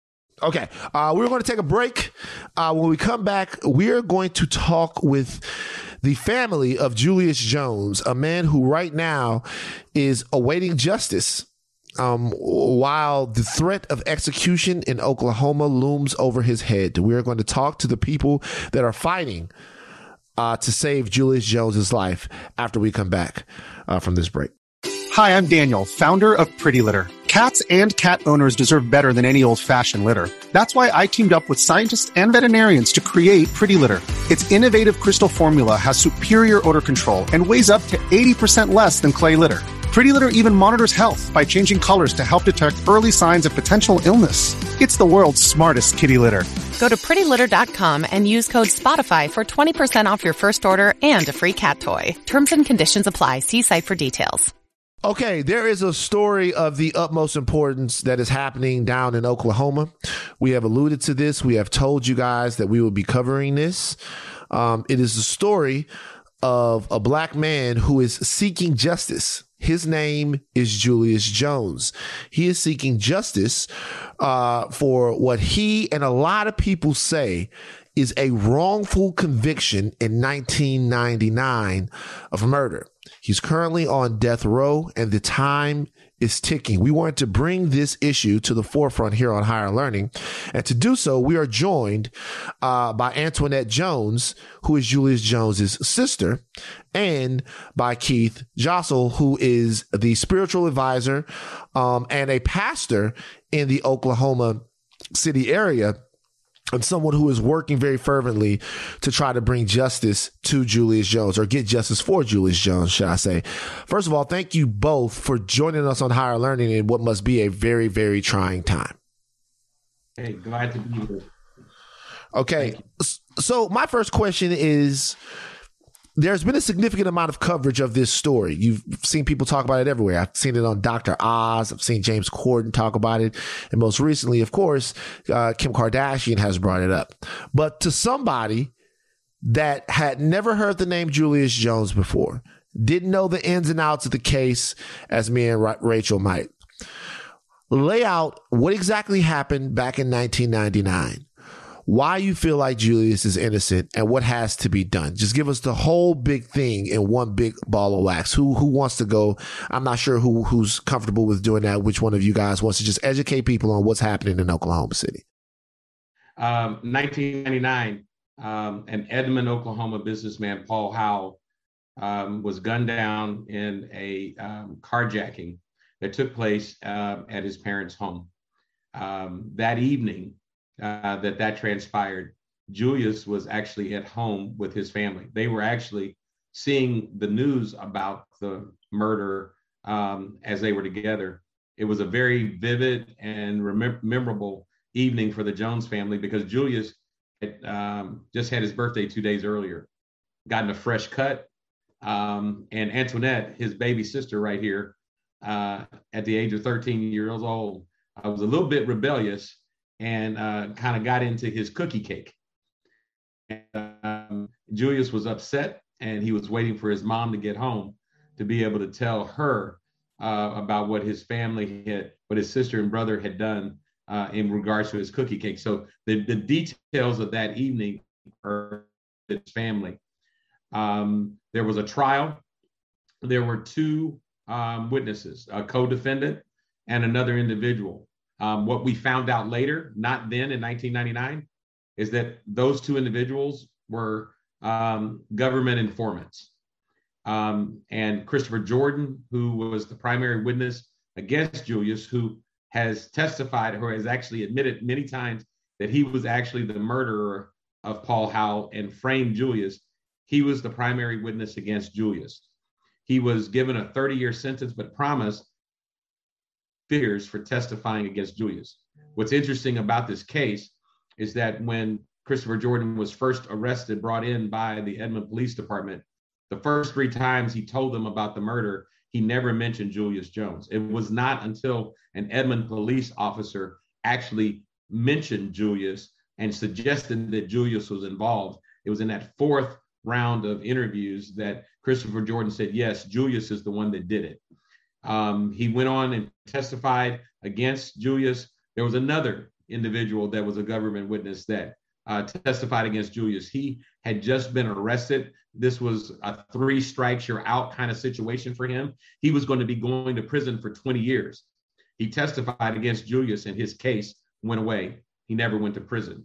Okay, uh, we're going to take a break. Uh, when we come back, we're going to talk with the family of Julius Jones, a man who right now is awaiting justice. Um, while the threat of execution in Oklahoma looms over his head, we're going to talk to the people that are fighting uh, to save Julius Jones's life after we come back uh, from this break. Hi, I'm Daniel, founder of Pretty Litter. Cats and cat owners deserve better than any old-fashioned litter. That's why I teamed up with scientists and veterinarians to create Pretty Litter. Its innovative crystal formula has superior odor control and weighs up to eighty percent less than clay litter. Pretty Litter even monitors health by changing colors to help detect early signs of potential illness. It's the world's smartest kitty litter. Go to pretty litter dot com and use code SPOTIFY for twenty percent off your first order and a free cat toy. Terms and conditions apply. See site for details. Okay, there is a story of the utmost importance that is happening down in Oklahoma. We have alluded to this. We have told you guys that we will be covering this. Um, it is the story of a black man who is seeking justice. His name is Julius Jones. He is seeking justice uh, for what he and a lot of people say is a wrongful conviction in nineteen ninety-nine of murder. He's currently on death row, and the time is ticking. We wanted to bring this issue to the forefront here on Higher Learning. And to do so, we are joined uh, by Antoinette Jones, who is Julius Jones's sister, and by Keith Jossel, who is the spiritual advisor um, and a pastor in the Oklahoma City area, and someone who is working very fervently to try to bring justice to Julius Jones, or get justice for Julius Jones, should I say. First of all, thank you both for joining us on Higher Learning in what must be a very, very trying time. Hey, glad to be here. Okay, so my first question is, there's been a significant amount of coverage of this story. You've seen people talk about it everywhere. I've seen it on Doctor Oz. I've seen James Corden talk about it. And most recently, of course, uh, Kim Kardashian has brought it up. But to somebody that had never heard the name Julius Jones before, didn't know the ins and outs of the case as me and Ra- Rachel might, lay out what exactly happened back in nineteen ninety-nine. Why you feel like Julius is innocent and what has to be done. Just give us the whole big thing in one big ball of wax. Who who wants to go? I'm not sure who who's comfortable with doing that. Which one of you guys wants to just educate people on what's happening in Oklahoma City? Um, nineteen ninety-nine, um, an Edmond, Oklahoma businessman, Paul Howell, um, was gunned down in a um, carjacking that took place uh, at his parents' home. Um, that evening, Uh, that that transpired, Julius was actually at home with his family. They were actually seeing the news about the murder um, as they were together. It was a very vivid and remem- memorable evening for the Jones family, because Julius had um, just had his birthday two days earlier, gotten a fresh cut. Um, and Antoinette, his baby sister right here, uh, at the age of thirteen years old, uh, was a little bit rebellious and uh, kind of got into his cookie cake. And, um, Julius was upset, and he was waiting for his mom to get home to be able to tell her uh, about what his family had, what his sister and brother had done uh, in regards to his cookie cake. So the, the details of that evening are his family. Um, there was a trial. There were two um, witnesses, a co-defendant and another individual. Um, what we found out later, not then in nineteen ninety-nine, is that those two individuals were um, government informants. Um, and Christopher Jordan, who was the primary witness against Julius, who has testified or has actually admitted many times that he was actually the murderer of Paul Howell and framed Julius, he was the primary witness against Julius. He was given a thirty-year sentence, but promised figures for testifying against Julius. What's interesting about this case is that when Christopher Jordan was first arrested, brought in by the Edmond Police Department, the first three times he told them about the murder, he never mentioned Julius Jones. It was not until an Edmond police officer actually mentioned Julius and suggested that Julius was involved. It was in that fourth round of interviews that Christopher Jordan said, yes, Julius is the one that did it. Um, he went on and testified against Julius. There was another individual that was a government witness that uh, testified against Julius. He had just been arrested. This was a three strikes, you're out kind of situation for him. He was going to be going to prison for twenty years. He testified against Julius and his case went away. He never went to prison.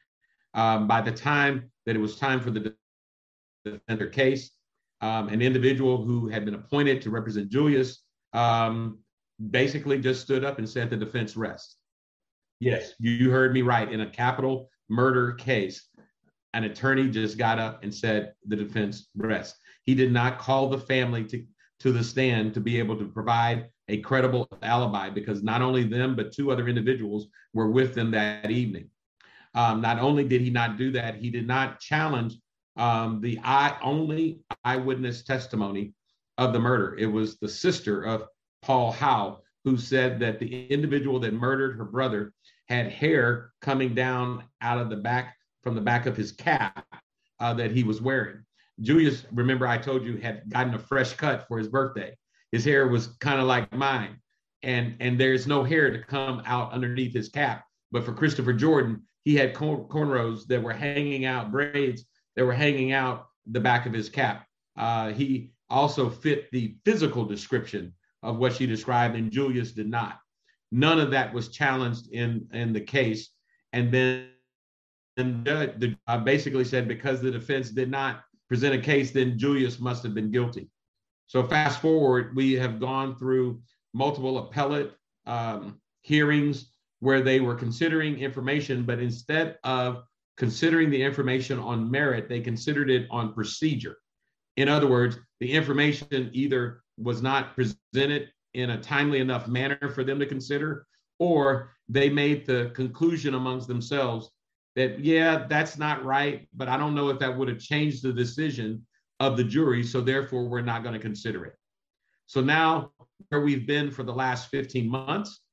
Um, by the time that it was time for the defender case, um, an individual who had been appointed to represent Julius um, basically just stood up and said the defense rests. Yes, you heard me right. In a capital murder case, an attorney just got up and said the defense rests. He did not call the family to, to the stand to be able to provide a credible alibi, because not only them, but two other individuals were with them that evening. Um, not only did he not do that, he did not challenge um, the eye, only eyewitness testimony of the murder. It was the sister of Paul Howe who said that the individual that murdered her brother had hair coming down out of the back, from the back of his cap uh, that he was wearing. Julius, remember I told you, had gotten a fresh cut for his birthday. His hair was kind of like mine, and, and there's no hair to come out underneath his cap. But for Christopher Jordan, he had corn- cornrows that were hanging out, braids that were hanging out the back of his cap. Uh, he also fit the physical description of what she described, and Julius did not. None of that was challenged in, in the case. And then and the judge uh, basically said because the defense did not present a case, then Julius must have been guilty. So fast forward, we have gone through multiple appellate um, hearings where they were considering information, but instead of considering the information on merit, they considered it on procedure. In other words, the information either was not presented in a timely enough manner for them to consider, or they made the conclusion amongst themselves that, yeah, that's not right, but I don't know if that would have changed the decision of the jury, so therefore we're not going to consider it. So now where we've been for the last fifteen months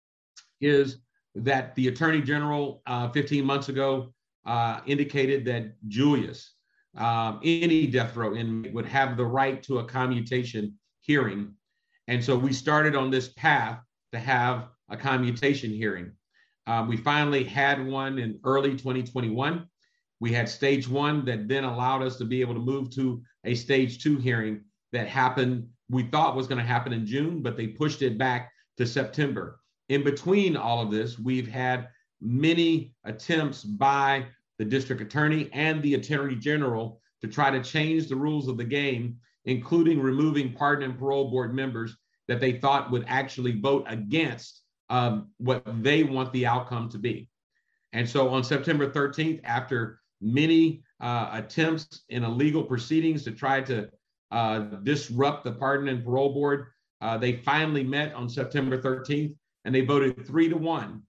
is that the Attorney General uh, fifteen months ago uh, indicated that Julius, um, any death row inmate, would have the right to a commutation hearing. And so we started on this path to have a commutation hearing. Uh, we finally had one in early twenty twenty-one. We had stage one that then allowed us to be able to move to a stage two hearing that happened, we thought was going to happen in June, but they pushed it back to September. In between all of this, we've had many attempts by the district attorney and the attorney general to try to change the rules of the game, including removing pardon and parole board members that they thought would actually vote against um, what they want the outcome to be. And so on September thirteenth, after many uh, attempts in illegal proceedings to try to uh, disrupt the pardon and parole board, uh, they finally met on September thirteenth, and they voted three to one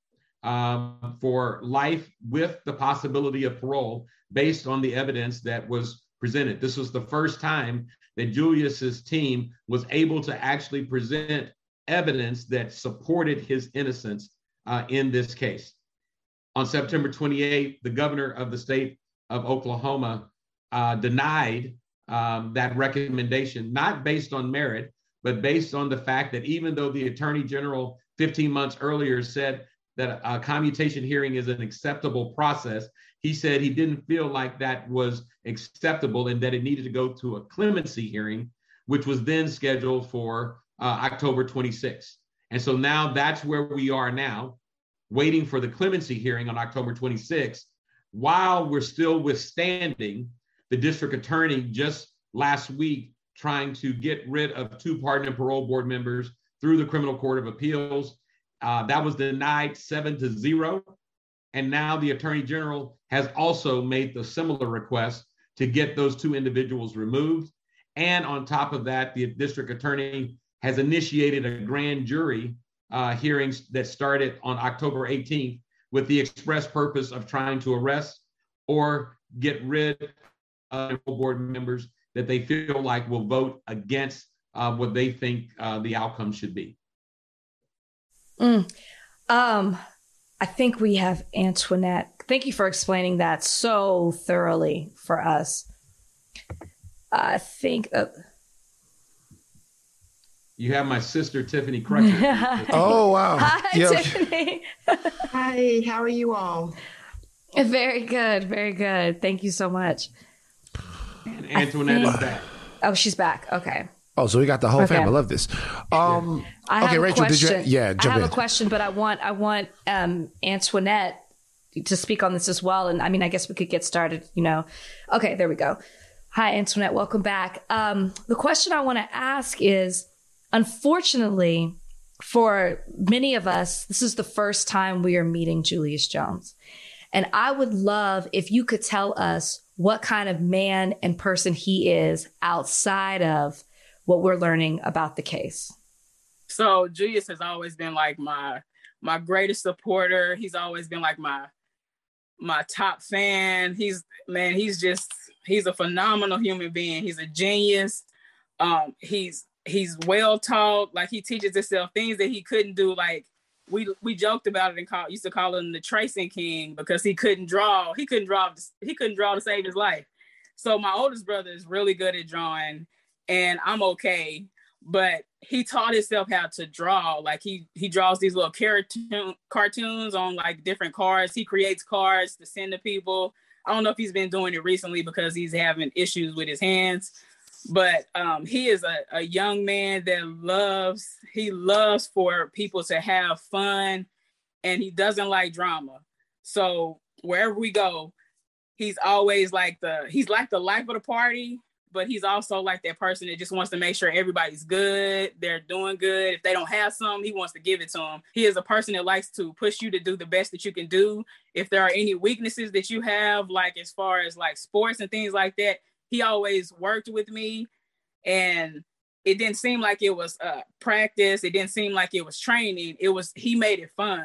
um, for life with the possibility of parole based on the evidence that was presented. This was the first time that Julius's team was able to actually present evidence that supported his innocence uh, in this case. On September twenty-eighth, the governor of the state of Oklahoma uh, denied um, that recommendation, not based on merit, but based on the fact that even though the attorney general fifteen months earlier said that a commutation hearing is an acceptable process, he said he didn't feel like that was acceptable and that it needed to go to a clemency hearing, which was then scheduled for uh, October twenty-sixth. And so now that's where we are now, waiting for the clemency hearing on October twenty-sixth, while we're still withstanding the district attorney just last week trying to get rid of two pardon and parole board members through the Criminal Court of Appeals. Uh, that was denied seven to zero. And now the attorney general has also made the similar request to get those two individuals removed. And on top of that, the district attorney has initiated a grand jury uh, hearings that started on October eighteenth with the express purpose of trying to arrest or get rid of board members that they feel like will vote against uh, what they think uh, the outcome should be. Mm. Um, I think we have Antoinette. Thank you for explaining that so thoroughly for us. I think... Uh, You have my sister, Tiffany Crutcher. Oh, wow. Hi, Yo. Tiffany. Hi, how are you all? Very good. Very good. Thank you so much. And Antoinette think... is back. Oh, she's back. Okay. Oh, so we got the whole Okay. family. I love this. Um, I okay, have Rachel, a question. did you? Yeah, jump I have in. a question, but I want I want um, Antoinette to speak on this as well. And I mean, I guess we could get started. You know. Okay, there we go. Hi, Antoinette. Welcome back. Um, the question I want to ask is, unfortunately, for many of us, this is the first time we are meeting Julius Jones. And I would love if you could tell us what kind of man and person he is outside of what we're learning about the case. So Julius has always been like my my greatest supporter. He's always been like my my top fan. He's man, he's just he's a phenomenal human being. He's a genius. Um, he's he's well taught. Like he teaches himself things that he couldn't do. Like we we joked about it and call, used to call him the tracing king because he couldn't draw. He couldn't draw. He couldn't draw to save his life. So my oldest brother is really good at drawing, and I'm okay. But he taught himself how to draw. Like he he draws these little cartoon cartoons on like different cards. He creates cards to send to people. I don't know if he's been doing it recently because he's having issues with his hands. But um, he is a, a young man that loves, he loves for people to have fun, and he doesn't like drama. So wherever we go, he's always like the, he's like the life of the party, but he's also like that person that just wants to make sure everybody's good, they're doing good. If they don't have something, he wants to give it to them. He is a person that likes to push you to do the best that you can do. If there are any weaknesses that you have, like as far as like sports and things like that, he always worked with me, and it didn't seem like it was uh, practice. It didn't seem like it was training. It was, he made it fun.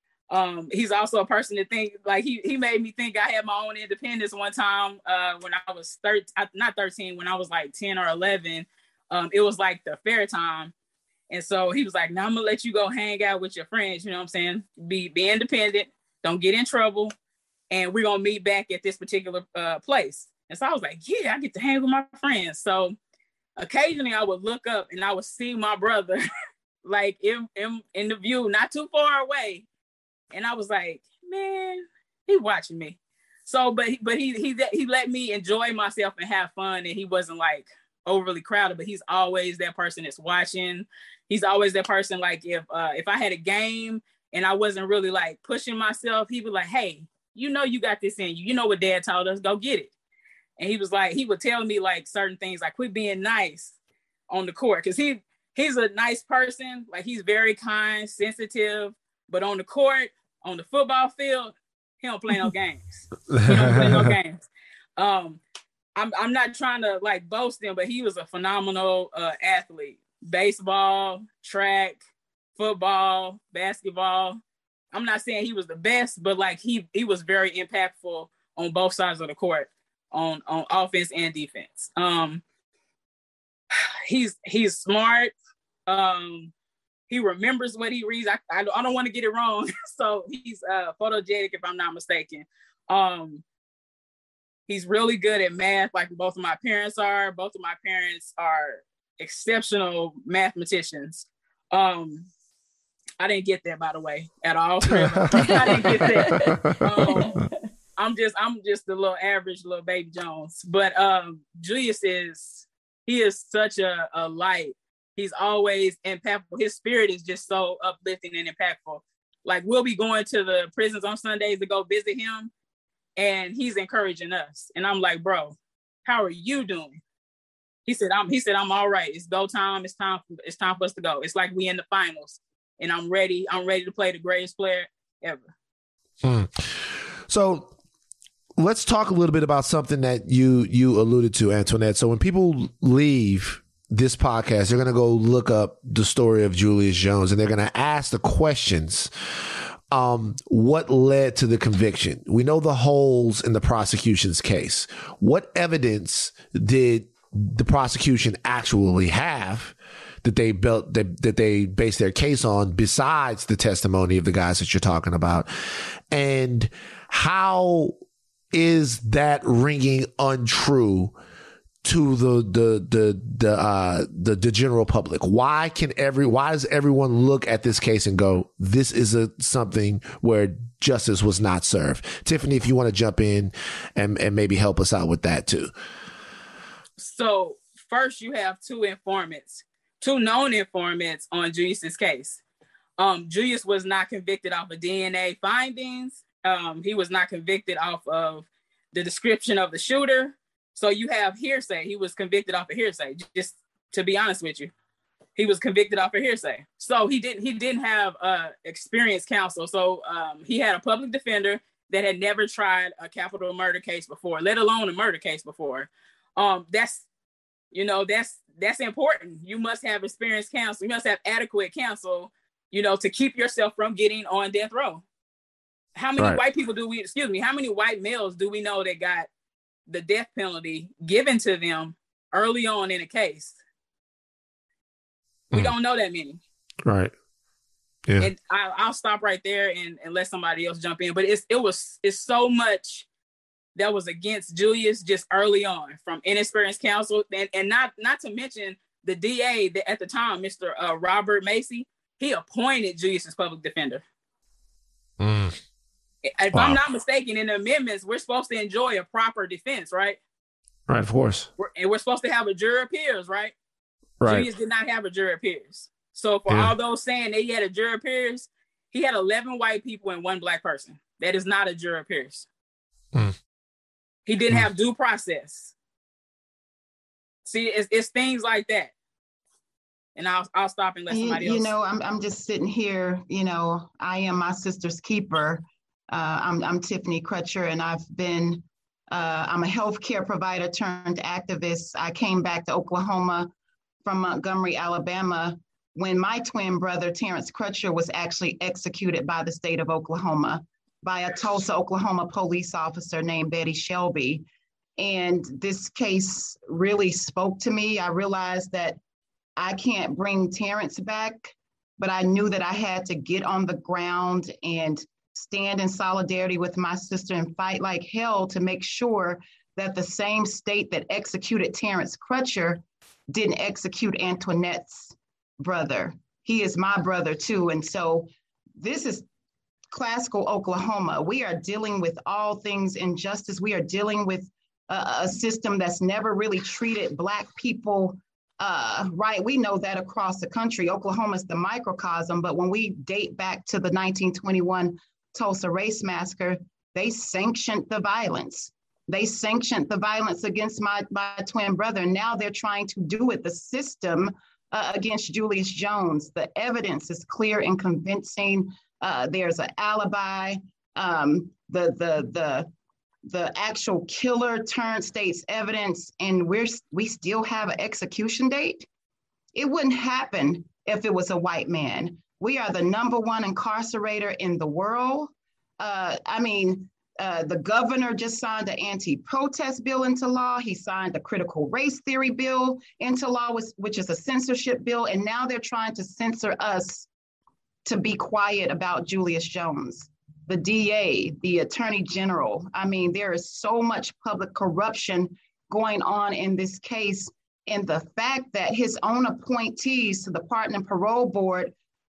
Um, he's also a person to think like he, he made me think I had my own independence one time uh, when I was thirteen, not thirteen, when I was like ten or eleven. Um, it was like the fair time. And so he was like, now I'm gonna let you go hang out with your friends. You know what I'm saying? Be, be independent. Don't get in trouble. And we're gonna meet back at this particular uh, place. And so I was like, yeah, I get to hang with my friends. So occasionally I would look up and I would see my brother like in, in, in the view, not too far away. And I was like, man, he watching me. So, but, but he, he, he let me enjoy myself and have fun. And he wasn't like overly crowded, but he's always that person that's watching. He's always that person. Like if, uh, if I had a game and I wasn't really like pushing myself, he would like, hey, you know, you got this in you. You know what dad taught us, go get it. And he was like, he would tell me like certain things, like quit being nice on the court. Cause he, he's a nice person. Like he's very kind, sensitive, but on the court, on the football field, he don't play no games. He don't play no games. Um, I'm, I'm not trying to like boast him, but he was a phenomenal uh, athlete. Baseball, track, football, basketball. I'm not saying he was the best, but like he, he was very impactful on both sides of the court. On, on offense and defense. Um, he's he's smart. Um, he remembers what he reads. I, I, I don't want to get it wrong. So he's uh, photogenic, if I'm not mistaken. Um, he's really good at math, like both of my parents are. Both of my parents are exceptional mathematicians. Um, I didn't get that, by the way, at all. I didn't get that. Um, I'm just, I'm just a little average little baby Jones, but um, Julius is, he is such a, a light. He's always impactful. His spirit is just so uplifting and impactful. Like we'll be going to the prisons on Sundays to go visit him, and he's encouraging us. And I'm like, bro, how are you doing? He said, I'm, he said, I'm all right. It's go time. It's time. It's time for us to go. It's like we in the finals, and I'm ready. I'm ready to play the greatest player ever. Hmm. So, let's talk a little bit about something that you you alluded to, Antoinette. So when people leave this podcast, they're going to go look up the story of Julius Jones, and they're going to ask the questions. Um, what led to the conviction? We know the holes in the prosecution's case. What evidence did the prosecution actually have that they built that, that they based their case on, besides the testimony of the guys that you're talking about? And how is that ringing untrue to the the the the uh the, the general public? Why can every why does everyone look at this case and go, this is a something where justice was not served? Tiffany, if you want to jump in and and maybe help us out with that too. So first, you have two informants, two known informants on Julius's case. Um, Julius was not convicted off of D N A findings. Um, he was not convicted off of the description of the shooter. So you have hearsay. He was convicted off of hearsay. Just to be honest with you, he was convicted off of hearsay. So he didn't. He didn't have uh, experienced counsel. So um, he had a public defender that had never tried a capital murder case before, let alone a murder case before. Um, that's, you know, that's that's important. You must have experienced counsel. You must have adequate counsel, you know, to keep yourself from getting on death row. How many Right. white people do we? Excuse me. How many white males do we know that got the death penalty given to them early on in a case? We Mm. don't know that many. Right. Yeah. And I, I'll stop right there and, and let somebody else jump in. But it's it was it's so much that was against Julius just early on, from inexperienced counsel, and, and not not to mention the D A that at the time, Mister Uh, Robert Macy, he appointed Julius's public defender. Mm. If Wow. I'm not mistaken, in the amendments, we're supposed to enjoy a proper defense, right? Right, of course. We're, and we're supposed to have a jury of peers, right? Right. Julius did not have a jury of peers. So for Yeah. all those saying that he had a jury of peers, he had eleven white people and one black person. That is not a jury of peers. Mm. He didn't Mm. have due process. See, it's, it's things like that. And I'll I'll stop and let You, somebody you else. know, I'm I'm just sitting here. You know, I am my sister's keeper. Uh, I'm I'm Tiffany Crutcher, and I've been. Uh, I'm a healthcare provider turned activist. I came back to Oklahoma from Montgomery, Alabama, when my twin brother Terrence Crutcher was actually executed by the state of Oklahoma by a Tulsa, Oklahoma police officer named Betty Shelby. And this case really spoke to me. I realized that I can't bring Terrence back, but I knew that I had to get on the ground and stand in solidarity with my sister and fight like hell to make sure that the same state that executed Terrence Crutcher didn't execute Antoinette's brother. He is my brother too. And so this is classical Oklahoma. We are dealing with all things injustice. We are dealing with a, a system that's never really treated Black people uh, right. We know that across the country. Oklahoma is the microcosm, but when we date back to the nineteen twenty-one Tulsa Race Massacre, they sanctioned the violence. They sanctioned the violence against my, my twin brother. Now they're trying to do it, the system uh, against Julius Jones. The evidence is clear and convincing. Uh, there's an alibi. Um, the, the, the, the actual killer turned state's evidence, and we're, we still have an execution date. It wouldn't happen if it was a white man. We are the number one incarcerator in the world. Uh, I mean, uh, the governor just signed an anti-protest bill into law. He signed a critical race theory bill into law, which, which is a censorship bill. And now they're trying to censor us to be quiet about Julius Jones, the D A, the attorney general. I mean, there is so much public corruption going on in this case. And the fact that his own appointees to the Pardon and Parole Board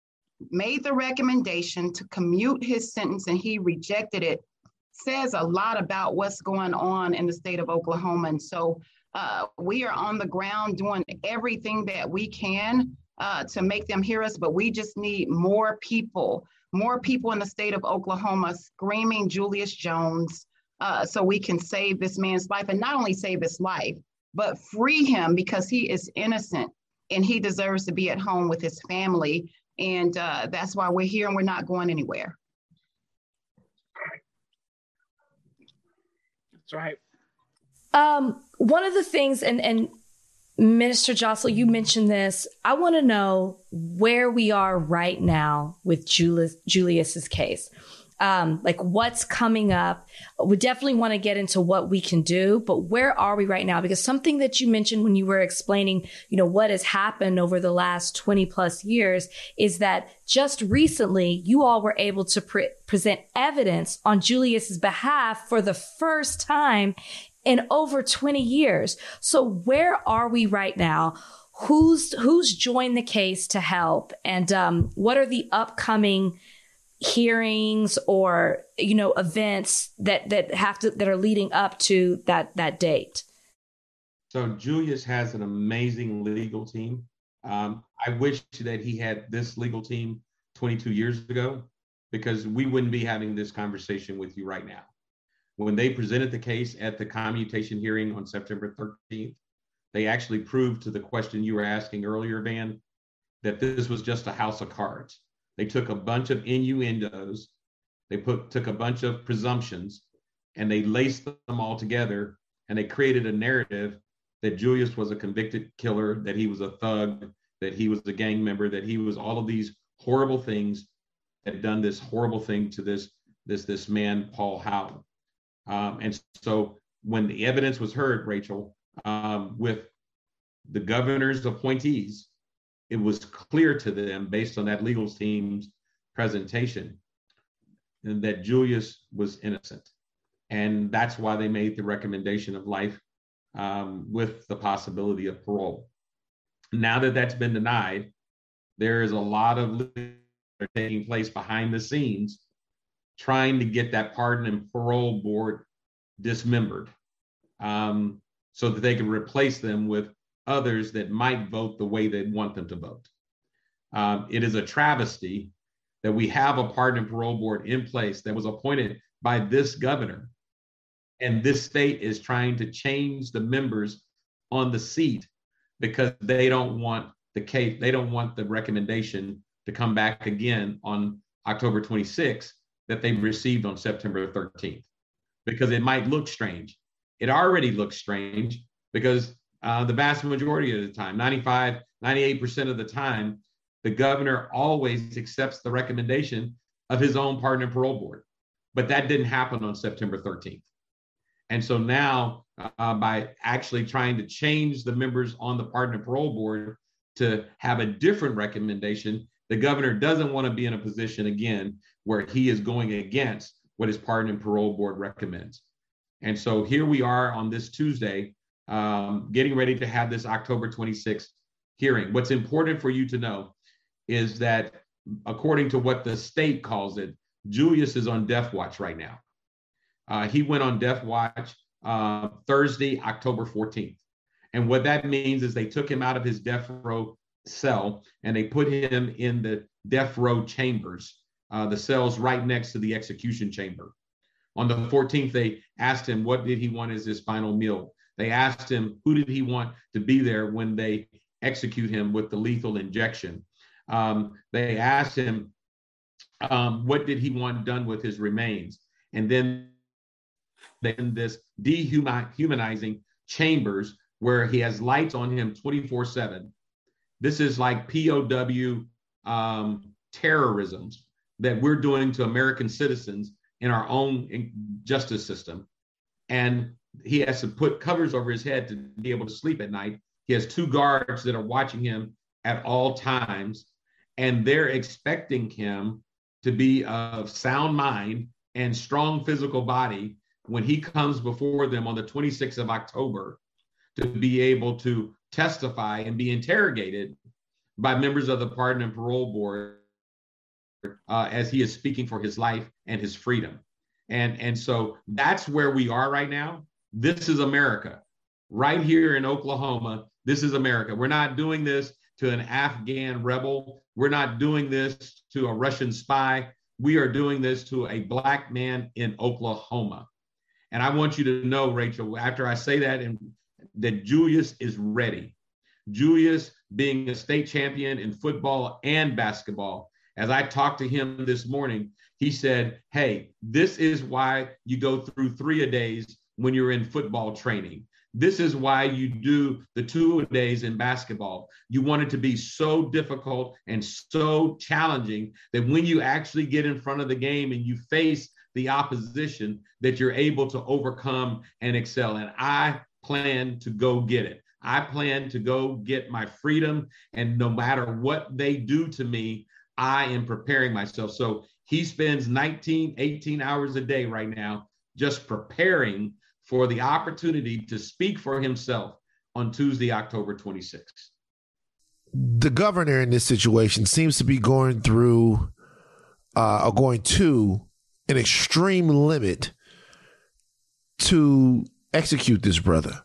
made the recommendation to commute his sentence and he rejected it says a lot about what's going on in the state of Oklahoma. And so uh, we are on the ground doing everything that we can uh, to make them hear us, but we just need more people, more people in the state of Oklahoma screaming Julius Jones uh, so we can save this man's life, and not only save his life, but free him, because he is innocent and he deserves to be at home with his family. And uh, that's why we're here and we're not going anywhere. That's right. Um, one of the things, and, and Minister Jocelyn, you mentioned this. I want to know where we are right now with Julius, Julius's case. Um, like what's coming up. We definitely want to get into what we can do, but where are we right now? Because something that you mentioned when you were explaining, you know, what has happened over the last twenty plus years is that just recently you all were able to pre- present evidence on Julius's behalf for the first time in over twenty years. So where are we right now? Who's, who's joined the case to help? And, um, what are the upcoming hearings or, you know, events that, that have to, that are leading up to that, that date? So Julius has an amazing legal team. Um, I wish that he had this legal team twenty-two years ago, because we wouldn't be having this conversation with you right now. When they presented the case at the commutation hearing on September thirteenth, they actually proved to the question you were asking earlier, Van, that this was just a house of cards. They took a bunch of innuendos, they put took a bunch of presumptions, and they laced them all together, and they created a narrative that Julius was a convicted killer, that he was a thug, that he was a gang member, that he was all of these horrible things, that had done this horrible thing to this, this, this man, Paul Howell. Um, and so when the evidence was heard, Rachel, um, with the governor's appointees, it was clear to them based on that legal team's presentation that Julius was innocent. And that's why they made the recommendation of life um, with the possibility of parole. Now that that's been denied, there is a lot of taking place behind the scenes trying to get that pardon and parole board dismembered um, so that they can replace them with others that might vote the way they want them to vote. Um, it is a travesty that we have a pardon and parole board in place that was appointed by this governor, and this state is trying to change the members on the seat because they don't want the case, they don't want the recommendation to come back again on October twenty-sixth that they received on September thirteenth, because it might look strange. It already looks strange because Uh, the vast majority of the time, ninety-five, ninety-eight percent of the time, the governor always accepts the recommendation of his own pardon and parole board. But that didn't happen on September thirteenth. And so now, uh, by actually trying to change the members on the pardon and parole board to have a different recommendation, the governor doesn't want to be in a position again where he is going against what his pardon and parole board recommends. And so here we are on this Tuesday, Um, getting ready to have this October twenty-sixth hearing. What's important for you to know is that according to what the state calls it, Julius is on death watch right now. Uh, he went on death watch uh, Thursday, October fourteenth. And what that means is they took him out of his death row cell and they put him in the death row chambers, uh, the cells right next to the execution chamber. On the fourteenth, they asked him what did he want as his final meal. They asked him, who did he want to be there when they execute him with the lethal injection? Um, they asked him, um, what did he want done with his remains? And then they in this dehumanizing chambers where he has lights on him twenty-four seven. This is like P O W um, terrorisms that we're doing to American citizens in our own justice system. And he has to put covers over his head to be able to sleep at night. He has two guards that are watching him at all times, and they're expecting him to be of sound mind and strong physical body when he comes before them on the twenty-sixth of October to be able to testify and be interrogated by members of the Pardon and Parole Board uh, as he is speaking for his life and his freedom. And, and so that's where we are right now. This is America. Right here in Oklahoma, this is America. We're not doing this to an Afghan rebel. We're not doing this to a Russian spy. We are doing this to a Black man in Oklahoma. And I want you to know, Rachel, after I say that, and that Julius is ready. Julius, being a state champion in football and basketball, as I talked to him this morning, he said, hey, this is why you go through three-a-days when you're in football training. This is why you do the two-a-days in basketball. You want it to be so difficult and so challenging that when you actually get in front of the game and you face the opposition, that you're able to overcome and excel. And I plan to go get it. I plan to go get my freedom. And no matter what they do to me, I am preparing myself. So he spends nineteen, eighteen hours a day right now just preparing for the opportunity to speak for himself on Tuesday, October twenty-sixth. The governor in this situation seems to be going through uh, or going to an extreme limit to execute this brother.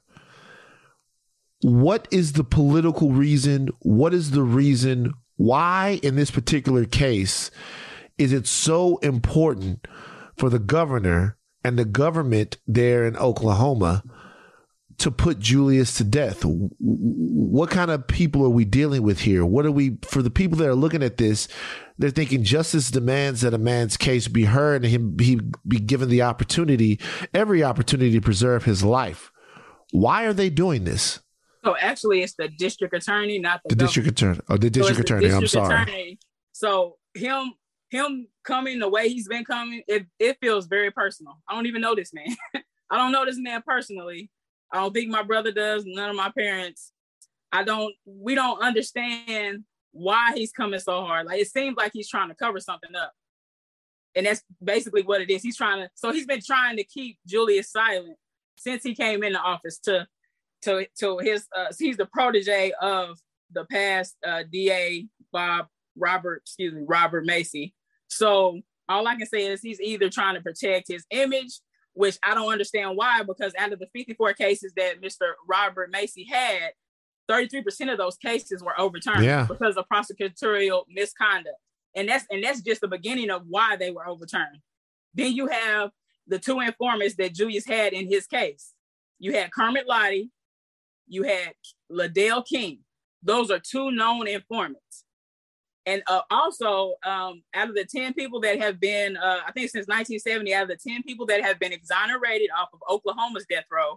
What is the political reason? What is the reason why in this particular case is it so important for the governor and the government there in Oklahoma to put Julius to death? What kind of people are we dealing with here? What are we, for the people that are looking at this, they're thinking justice demands that a man's case be heard and him he be given the opportunity, every opportunity to preserve his life. Why are they doing this? So actually it's the district attorney, not the, the district attorney. Oh, the district so attorney. The district I'm sorry. Attorney. So him, him coming the way he's been coming, it, it feels very personal. I don't even know this man. I don't know this man personally. I don't think my brother does. None of my parents. I don't, we don't understand why he's coming so hard. Like, it seems like he's trying to cover something up. And that's basically what it is. He's trying to, so he's been trying to keep Julius silent since he came into office to, to, to his, uh, he's the protege of the past uh, D A, Bob, Robert, excuse me, Robert Macy. So all I can say is he's either trying to protect his image, which I don't understand why, because out of the fifty-four cases that Mister Robert Macy had, thirty-three percent of those cases were overturned yeah. because of prosecutorial misconduct. And that's and that's just the beginning of why they were overturned. Then you have the two informants that Julius had in his case. You had Kermit Lottie, you had Ladell King. Those are two known informants. And uh, also, um, out of the ten people that have been, uh, I think since nineteen seventy, out of the ten people that have been exonerated off of Oklahoma's death row,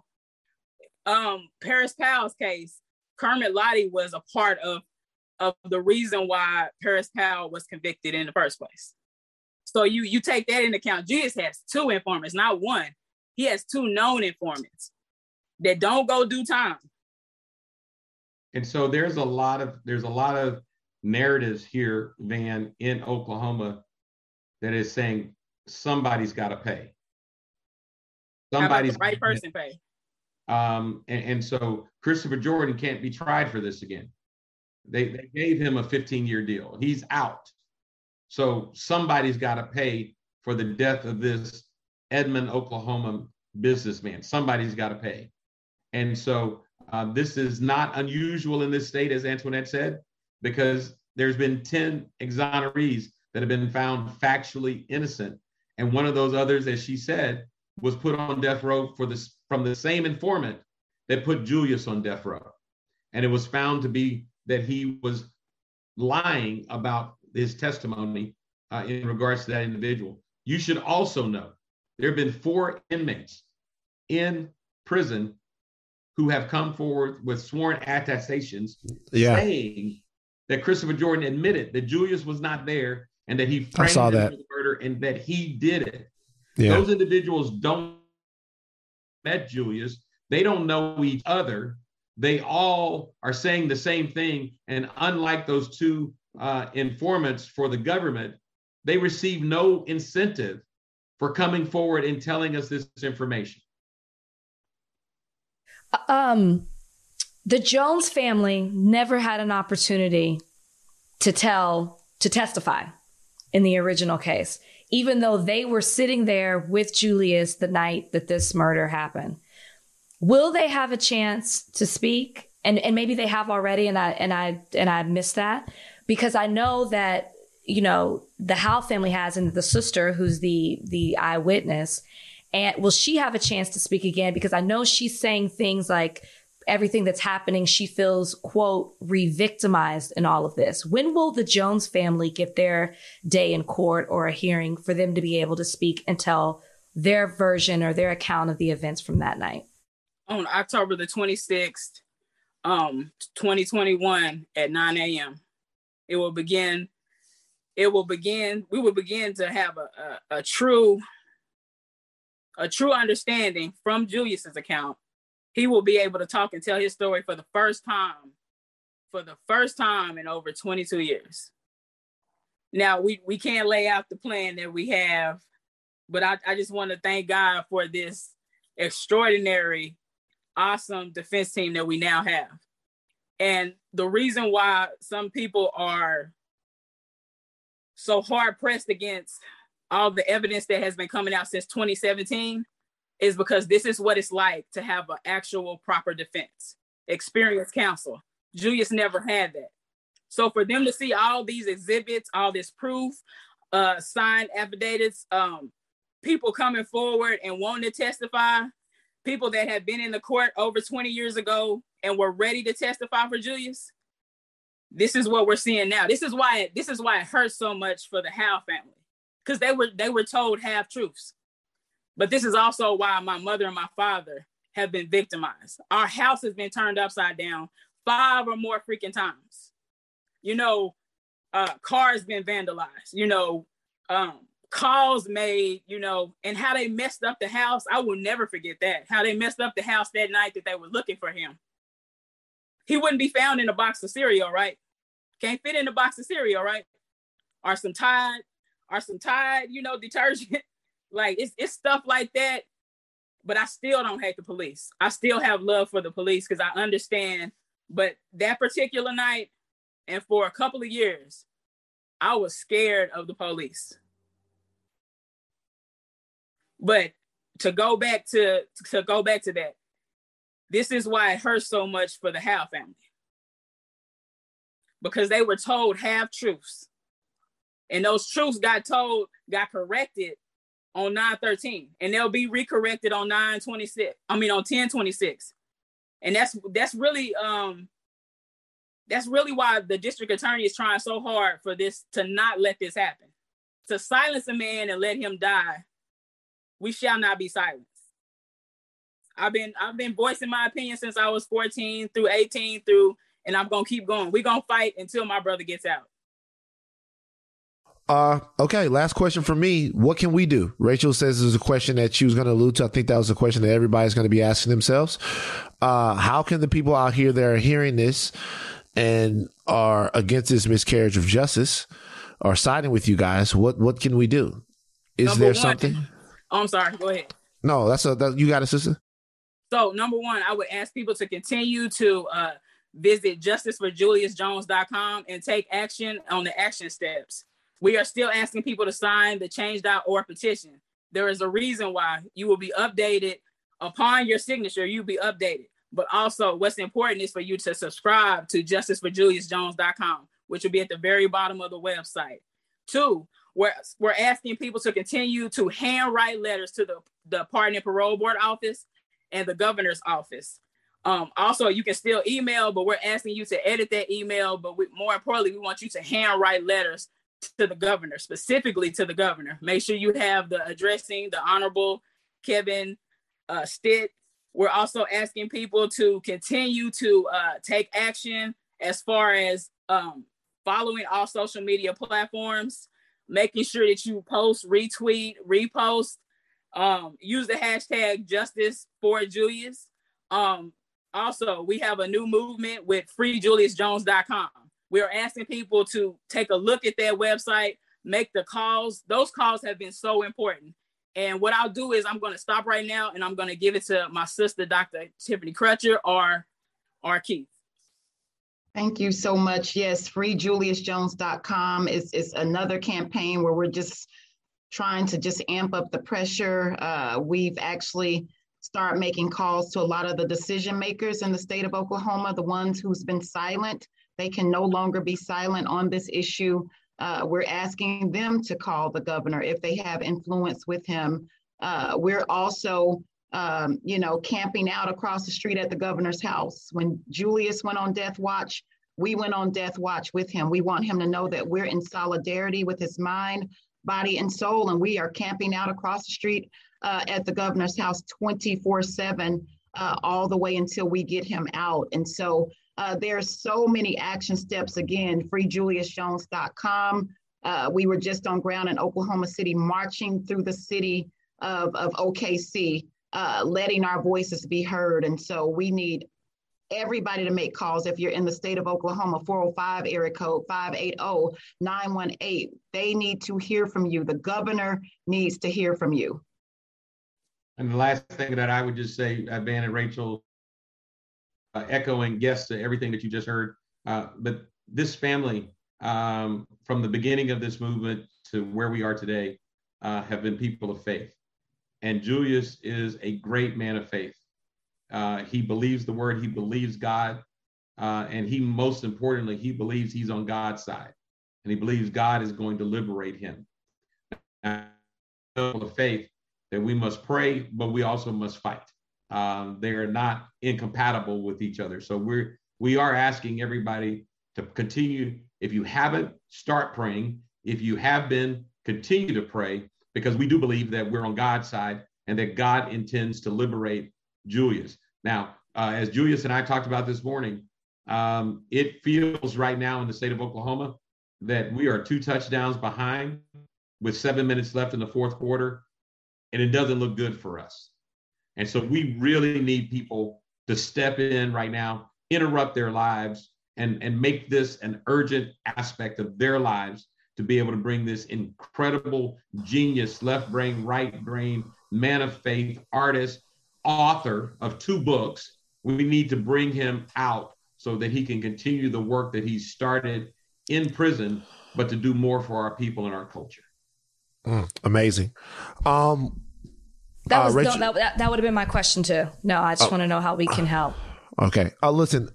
um, Paris Powell's case, Kermit Lottie was a part of, of the reason why Paris Powell was convicted in the first place. So you you take that into account. Julius has two informants, not one. He has two known informants that don't go do time. And so there's a lot of there's a lot of narratives here, Van, in Oklahoma that is saying somebody's got to pay. Somebody's the right person pay. Um, and, and so Christopher Jordan can't be tried for this again. They, they gave him a fifteen-year deal. He's out. So somebody's got to pay for the death of this Edmond, Oklahoma businessman. Somebody's got to pay. And so uh, this is not unusual in this state, as Antoinette said, because there's been ten exonerees that have been found factually innocent. And one of those others, as she said, was put on death row for this from the same informant that put Julius on death row. And it was found to be that he was lying about his testimony uh, in regards to that individual. You should also know there have been four inmates in prison who have come forward with sworn attestations yeah. saying that Christopher Jordan admitted that Julius was not there and that he framed him for the murder and that he did it. Yeah. Those individuals don't met Julius. They don't know each other. They all are saying the same thing. And unlike those two uh, informants for the government, they receive no incentive for coming forward and telling us this information. Um, the Jones family never had an opportunity to tell, to testify in the original case, even though they were sitting there with Julius the night that this murder happened. Will they have a chance to speak? And and maybe they have already, and I and I and I missed that, because I know that, you know, the Howe family has, and the sister who's the the eyewitness. And will she have a chance to speak again? Because I know she's saying things like everything that's happening, she feels, quote, re-victimized in all of this. When will the Jones family get their day in court or a hearing for them to be able to speak and tell their version or their account of the events from that night. On October the twenty-sixth, um, twenty twenty-one at nine a.m. It will begin, it will begin, we will begin to have a, a, a true, a true understanding from Julius's account. He will be able to talk and tell his story for the first time, for the first time in over twenty-two years. Now, we, we can't lay out the plan that we have, but I, I just want to thank God for this extraordinary, awesome defense team that we now have. And the reason why some people are so hard pressed against all the evidence that has been coming out since twenty seventeen is because this is what it's like to have an actual proper defense, experienced counsel. Julius never had that. So for them to see all these exhibits, all this proof, uh, signed affidavits, um, people coming forward and wanting to testify, people that have been in the court over twenty years ago and were ready to testify for Julius, this is what we're seeing now. This is why this is why it hurts so much for the Howe family, because they were they were told half truths. But this is also why my mother and my father have been victimized. Our house has been turned upside down five or more freaking times. You know, uh, cars been vandalized, you know, um, calls made, you know, and how they messed up the house. I will never forget that, how they messed up the house that night that they were looking for him. He wouldn't be found in a box of cereal, right? Can't fit in a box of cereal, right? Or some Tide, or some Tide, you know, detergent. Like, it's, it's stuff like that. But I still don't hate the police. I still have love for the police because I understand. But that particular night, and for a couple of years, I was scared of the police. But to go back to, to go back to that, this is why it hurts so much for the Howe family. Because they were told half truths. And those truths got told, got corrected on nine thirteen. And they'll be recorrected on nine twenty-six. I mean on ten twenty-six. And that's that's really um that's really why the district attorney is trying so hard for this to not let this happen. To silence a man and let him die, we shall not be silenced. I've been I've been voicing my opinion since I was fourteen through eighteen through, and I'm gonna keep going. We're gonna fight until my brother gets out. Uh, okay, last question for me. What can we do? Rachel says there's a question that she was going to allude to. I think that was a question that everybody's going to be asking themselves. Uh, how can the people out here that are hearing this and are against this miscarriage of justice are siding with you guys? What what can we do? Is Number there one, something? Oh, I'm sorry. Go ahead. No, that's a that, you got it, sister. So number one, I would ask people to continue to uh, visit justice for julius jones dot com and take action on the action steps. We are still asking people to sign the change dot org petition. There is a reason why. You will be updated upon your signature. You'll be updated. But also what's important is for you to subscribe to justice for julius jones dot com, which will be at the very bottom of the website. Two, we're, we're asking people to continue to handwrite letters to the, the Pardon and Parole Board office and the governor's office. Um, also, you can still email, but we're asking you to edit that email. But we, more importantly, we want you to handwrite letters to the governor, specifically to the governor. Make sure you have the addressing, the Honorable Kevin uh, Stitt. We're also asking people to continue to uh, take action as far as um, following all social media platforms, making sure that you post, retweet, repost, um, use the hashtag Justice for Julius. Um, also, we have a new movement with free julius jones dot com. We're asking people to take a look at that website, make the calls. Those calls have been so important. And what I'll do is I'm going to stop right now and I'm going to give it to my sister, Doctor Tiffany Crutcher, or, or Keith. Thank you so much. Yes, free julius jones dot com is, is another campaign where we're just trying to just amp up the pressure. Uh, we've actually started making calls to a lot of the decision makers in the state of Oklahoma, the ones who's been silent. They can no longer be silent on this issue. Uh, we're asking them to call the governor if they have influence with him. Uh, we're also, um, you know, camping out across the street at the governor's house. When Julius went on death watch, we went on death watch with him. We want him to know that we're in solidarity with his mind, body, and soul, and we are camping out across the street uh, at the governor's house twenty-four seven, uh, all the way until we get him out. And so uh, there's so many action steps. Again, free julius jones dot com. Uh, we were just on ground in Oklahoma City, marching through the city of, of O K C, uh, letting our voices be heard. And so we need everybody to make calls. If you're in the state of Oklahoma, four oh five area code five eight zero, nine one eight. They need to hear from you. The governor needs to hear from you. And the last thing that I would just say, uh, Van and Rachel, uh, echoing yes to everything that you just heard, uh, but this family, um, from the beginning of this movement to where we are today, uh, have been people of faith. And Julius is a great man of faith. Uh, he believes the word, he believes God, uh, and he, most importantly, he believes he's on God's side, and he believes God is going to liberate him. And of faith that we must pray, but we also must fight. Um, they are not incompatible with each other. So we're, we are asking everybody to continue. If you haven't, start praying. If you have been, continue to pray, because we do believe that we're on God's side and that God intends to liberate Julius. Now, uh, as Julius and I talked about this morning, um, it feels right now in the state of Oklahoma that we are two touchdowns behind with seven minutes left in the fourth quarter, and it doesn't look good for us. And so we really need people to step in right now, interrupt their lives, and, and make this an urgent aspect of their lives to be able to bring this incredible genius, left brain, right brain, man of faith, artist, author of two books. We need to bring him out so that he can continue the work that he started in prison, but to do more for our people and our culture. Mm, amazing. Um, that uh, was Rachel, no, that, that would have been my question too. No, I just oh, want to know how we can help. Okay. Uh, listen,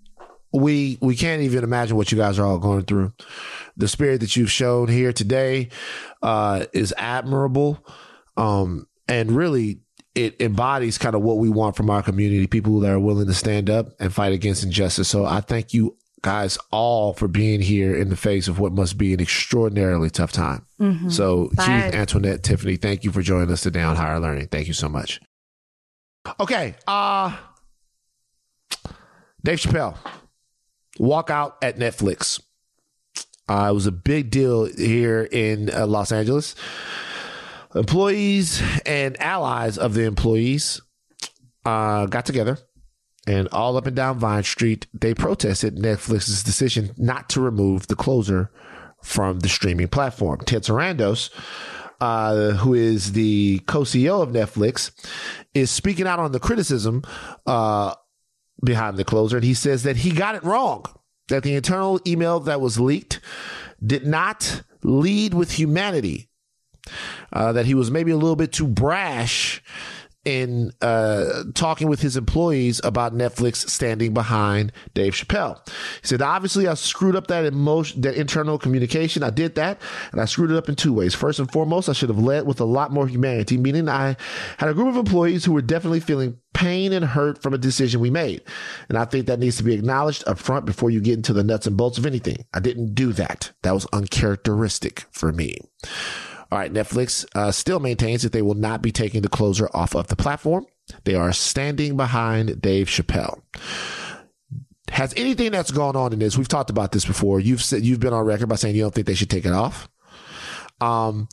we we can't even imagine what you guys are all going through. The spirit that you've shown here today uh, is admirable, um, and really it embodies kind of what we want from our community, people that are willing to stand up and fight against injustice. So I thank you guys all for being here in the face of what must be an extraordinarily tough time. Mm-hmm. So Bye. Keith, Antoinette, Tiffany, thank you for joining us today on Higher Learning. Thank you so much. Okay. Uh, Dave Chappelle, walk out at Netflix. Uh, it was a big deal here in uh, Los Angeles. Employees and allies of the employees uh, got together, and all up and down Vine Street, they protested Netflix's decision not to remove the closer from the streaming platform. Ted Sarandos, uh, who is the co-C E O of Netflix, is speaking out on the criticism uh, behind the closer, and he says that he got it wrong, that the internal email that was leaked did not lead with humanity. Uh, that he was maybe a little bit too brash in uh, talking with his employees about Netflix standing behind Dave Chappelle. He said, obviously, I screwed up that emotion, that internal communication. I did that, and I screwed it up in two ways. First and foremost, I should have led with a lot more humanity, meaning I had a group of employees who were definitely feeling pain and hurt from a decision we made. And I think that needs to be acknowledged up front before you get into the nuts and bolts of anything. I didn't do that. That was uncharacteristic for me. All right, Netflix uh, still maintains that they will not be taking the closer off of the platform. They are standing behind Dave Chappelle. Has anything that's gone on in this, we've talked about this before, you've said, you've been on record by saying you don't think they should take it off. Um,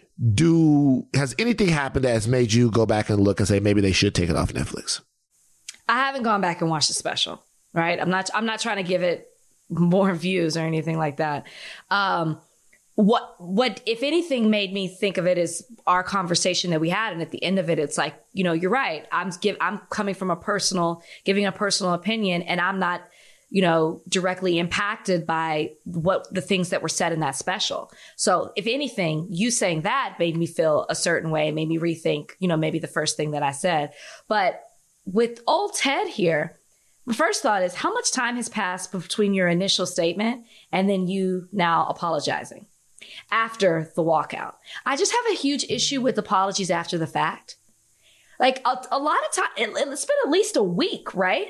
do has anything happened that has made you go back and look and say maybe they should take it off Netflix? I haven't gone back and watched the special, right? I'm not I'm not trying to give it more views or anything like that. Um, What, what, if anything, made me think of it is our conversation that we had. And at the end of it, it's like, you know, you're right. I'm give, I'm coming from a personal, giving a personal opinion, and I'm not, you know, directly impacted by what the things that were said in that special. So if anything, you saying that made me feel a certain way, made me rethink, you know, maybe the first thing that I said. But with old Ted here, my first thought is how much time has passed between your initial statement and then you now apologizing after the walkout? I just have a huge issue with apologies after the fact. Like a, a lot of time, it, it's been at least a week, right?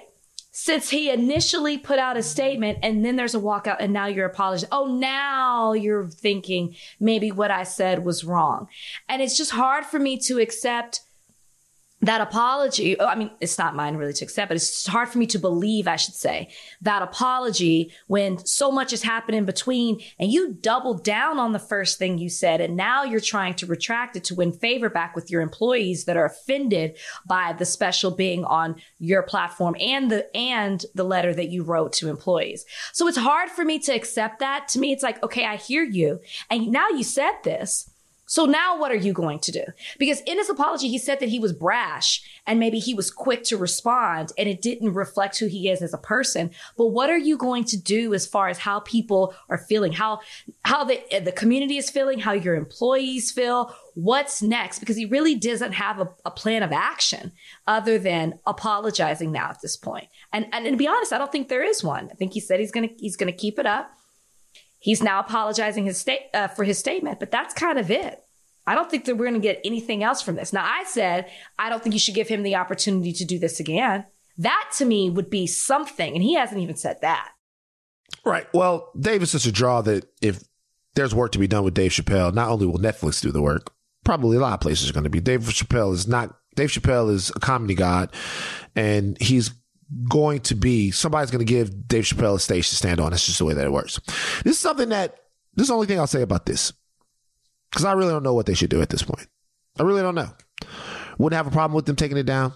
since he initially put out a statement and then there's a walkout and now you're apologizing. Oh, now you're thinking maybe what I said was wrong. And it's just hard for me to accept that apology. I mean, it's not mine really to accept, but it's hard for me to believe, I should say, that apology when so much has happened in between and you doubled down on the first thing you said. And now you're trying to retract it to win favor back with your employees that are offended by the special being on your platform and the, and the letter that you wrote to employees. So it's hard for me to accept that. To me, it's like, okay, I hear you. And now you said this. So now what are you going to do? Because in his apology, he said that he was brash and maybe he was quick to respond and it didn't reflect who he is as a person. But what are you going to do as far as how people are feeling, how how the, the community is feeling, how your employees feel? What's next? Because he really doesn't have a, a plan of action other than apologizing now at this point. And, and, and to be honest, I don't think there is one. I think he said he's going to he's going to keep it up. He's now apologizing his state uh, for his statement, but that's kind of it. I don't think that we're going to get anything else from this. Now, I said, I don't think you should give him the opportunity to do this again. That to me would be something. And he hasn't even said that. Right. Well, Dave is such a draw that if there's work to be done with Dave Chappelle, not only will Netflix do the work, probably a lot of places are going to be. Dave Chappelle is not, Dave Chappelle is a comedy god, and he's going to be, somebody's going to give Dave Chappelle a stage to stand on. That's just the way that it works. This is something that, this is the only thing I'll say about this, because I really don't know what they should do at this point. I really don't know. Wouldn't have a problem with them taking it down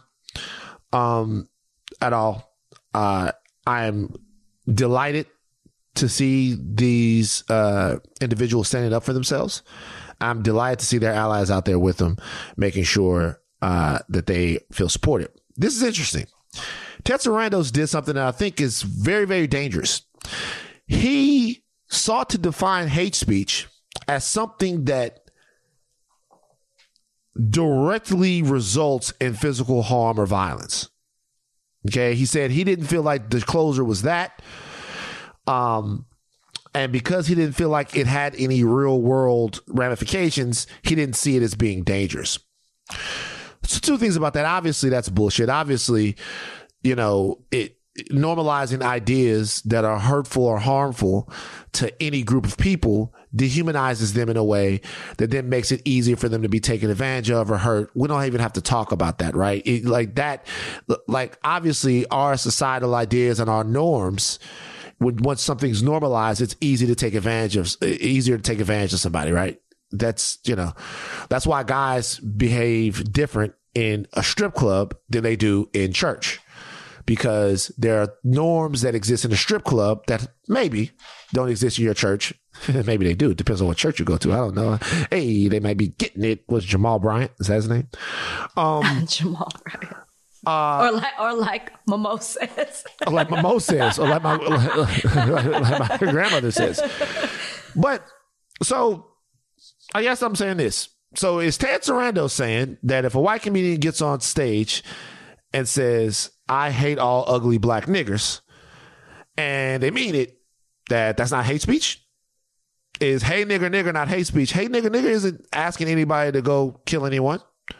um, at all. Uh, I am delighted to see these uh, individuals standing up for themselves. I'm delighted to see their allies out there with them, making sure uh, that they feel supported. This is interesting. Ted Sarandos did something that I think is very, very dangerous. He sought to define hate speech as something that directly results in physical harm or violence. Okay. He said he didn't feel like the closer was that. Um, and because he didn't feel like it had any real world ramifications, he didn't see it as being dangerous. So two things about that. Obviously, that's bullshit. Obviously, you know, it normalizing ideas that are hurtful or harmful to any group of people dehumanizes them in a way that then makes it easier for them to be taken advantage of or hurt. We don't even have to talk about that, right? It, like that, like obviously our societal ideas and our norms, when once something's normalized, it's easy to take advantage of, easier to take advantage of somebody, right? That's, you know, that's why guys behave different in a strip club than they do in church. Because there are norms that exist in a strip club that maybe don't exist in your church. Maybe they do. It depends on what church you go to. I don't know. Hey, they might be getting it. Was Jamal Bryant? Is that his name? Um, Jamal Bryant. Uh, or like, or like Momo says. Or like Momo says. Or like my, like, like my grandmother says. But so I guess I'm saying this. So is Ted Sarandos saying that if a white comedian gets on stage and says, I hate all ugly black niggers, and they mean it, that that's not hate speech? Is hey nigger nigger not hate speech? Hey nigger nigger isn't asking anybody to go kill anyone.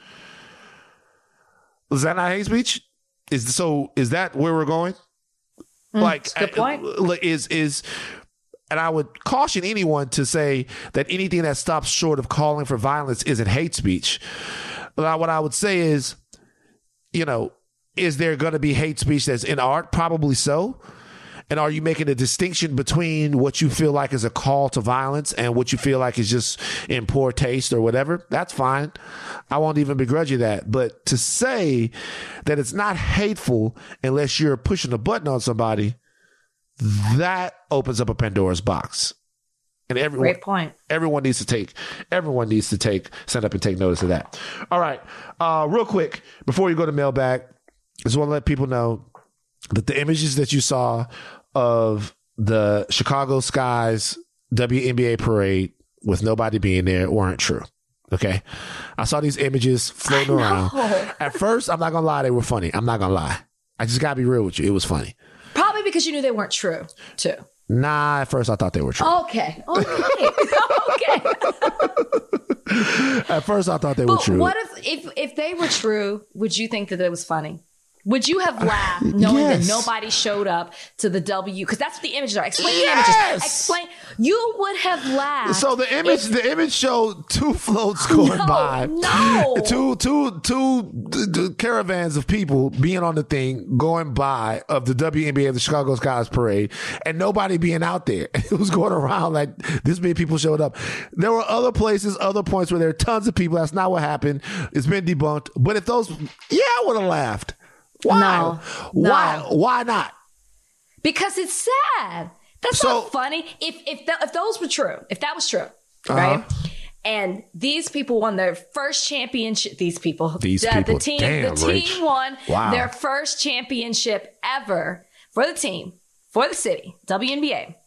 Is that not hate speech? Is so is that where we're going? Mm, like good point. Is is and I would caution anyone to say that anything that stops short of calling for violence isn't hate speech. But what I would say is, you know, is there going to be hate speech that's in art? Probably so. And are you making a distinction between what you feel like is a call to violence and what you feel like is just in poor taste or whatever? That's fine. I won't even begrudge you that. But to say that it's not hateful unless you're pushing a button on somebody, that opens up a Pandora's box. And everyone, Great point. Everyone needs to take, everyone needs to take, stand up and take notice of that. All right. Uh, real quick, before you go to mailbag, I just want to let people know that the images that you saw of the Chicago Skies W N B A parade with nobody being there weren't true. Okay. I saw these images floating around. At first, I'm not going to lie, they were funny. I'm not going to lie. I just got to be real with you. It was funny. Probably because you knew they weren't true, too. Nah, at first I thought they were true. Okay. Okay. Okay. At first I thought they but were true. What if, if if they were true, would you think that it was funny? Would you have laughed knowing Yes. that nobody showed up to the W? Because that's what the images are. Explain Yes. the images. Explain. You would have laughed. So the image, if- the image showed two floats going No, by, no. two, two, two d- d- caravans of people being on the thing going by of the W N B A, the Chicago Skies parade, and nobody being out there. It was going around like this many people showed up. There were other places, other points where there are tons of people. That's not what happened. It's been debunked. But if those, yeah, I would have laughed. Why? No, Why? no. Why not? Because it's sad. That's So- not funny. If if th- if those were true, if that was true, Uh-huh. right? And these people won their first championship. These people, These the, people. the team, Damn, the team Rach. won Wow. their first championship ever for the team, for the city, W N B A,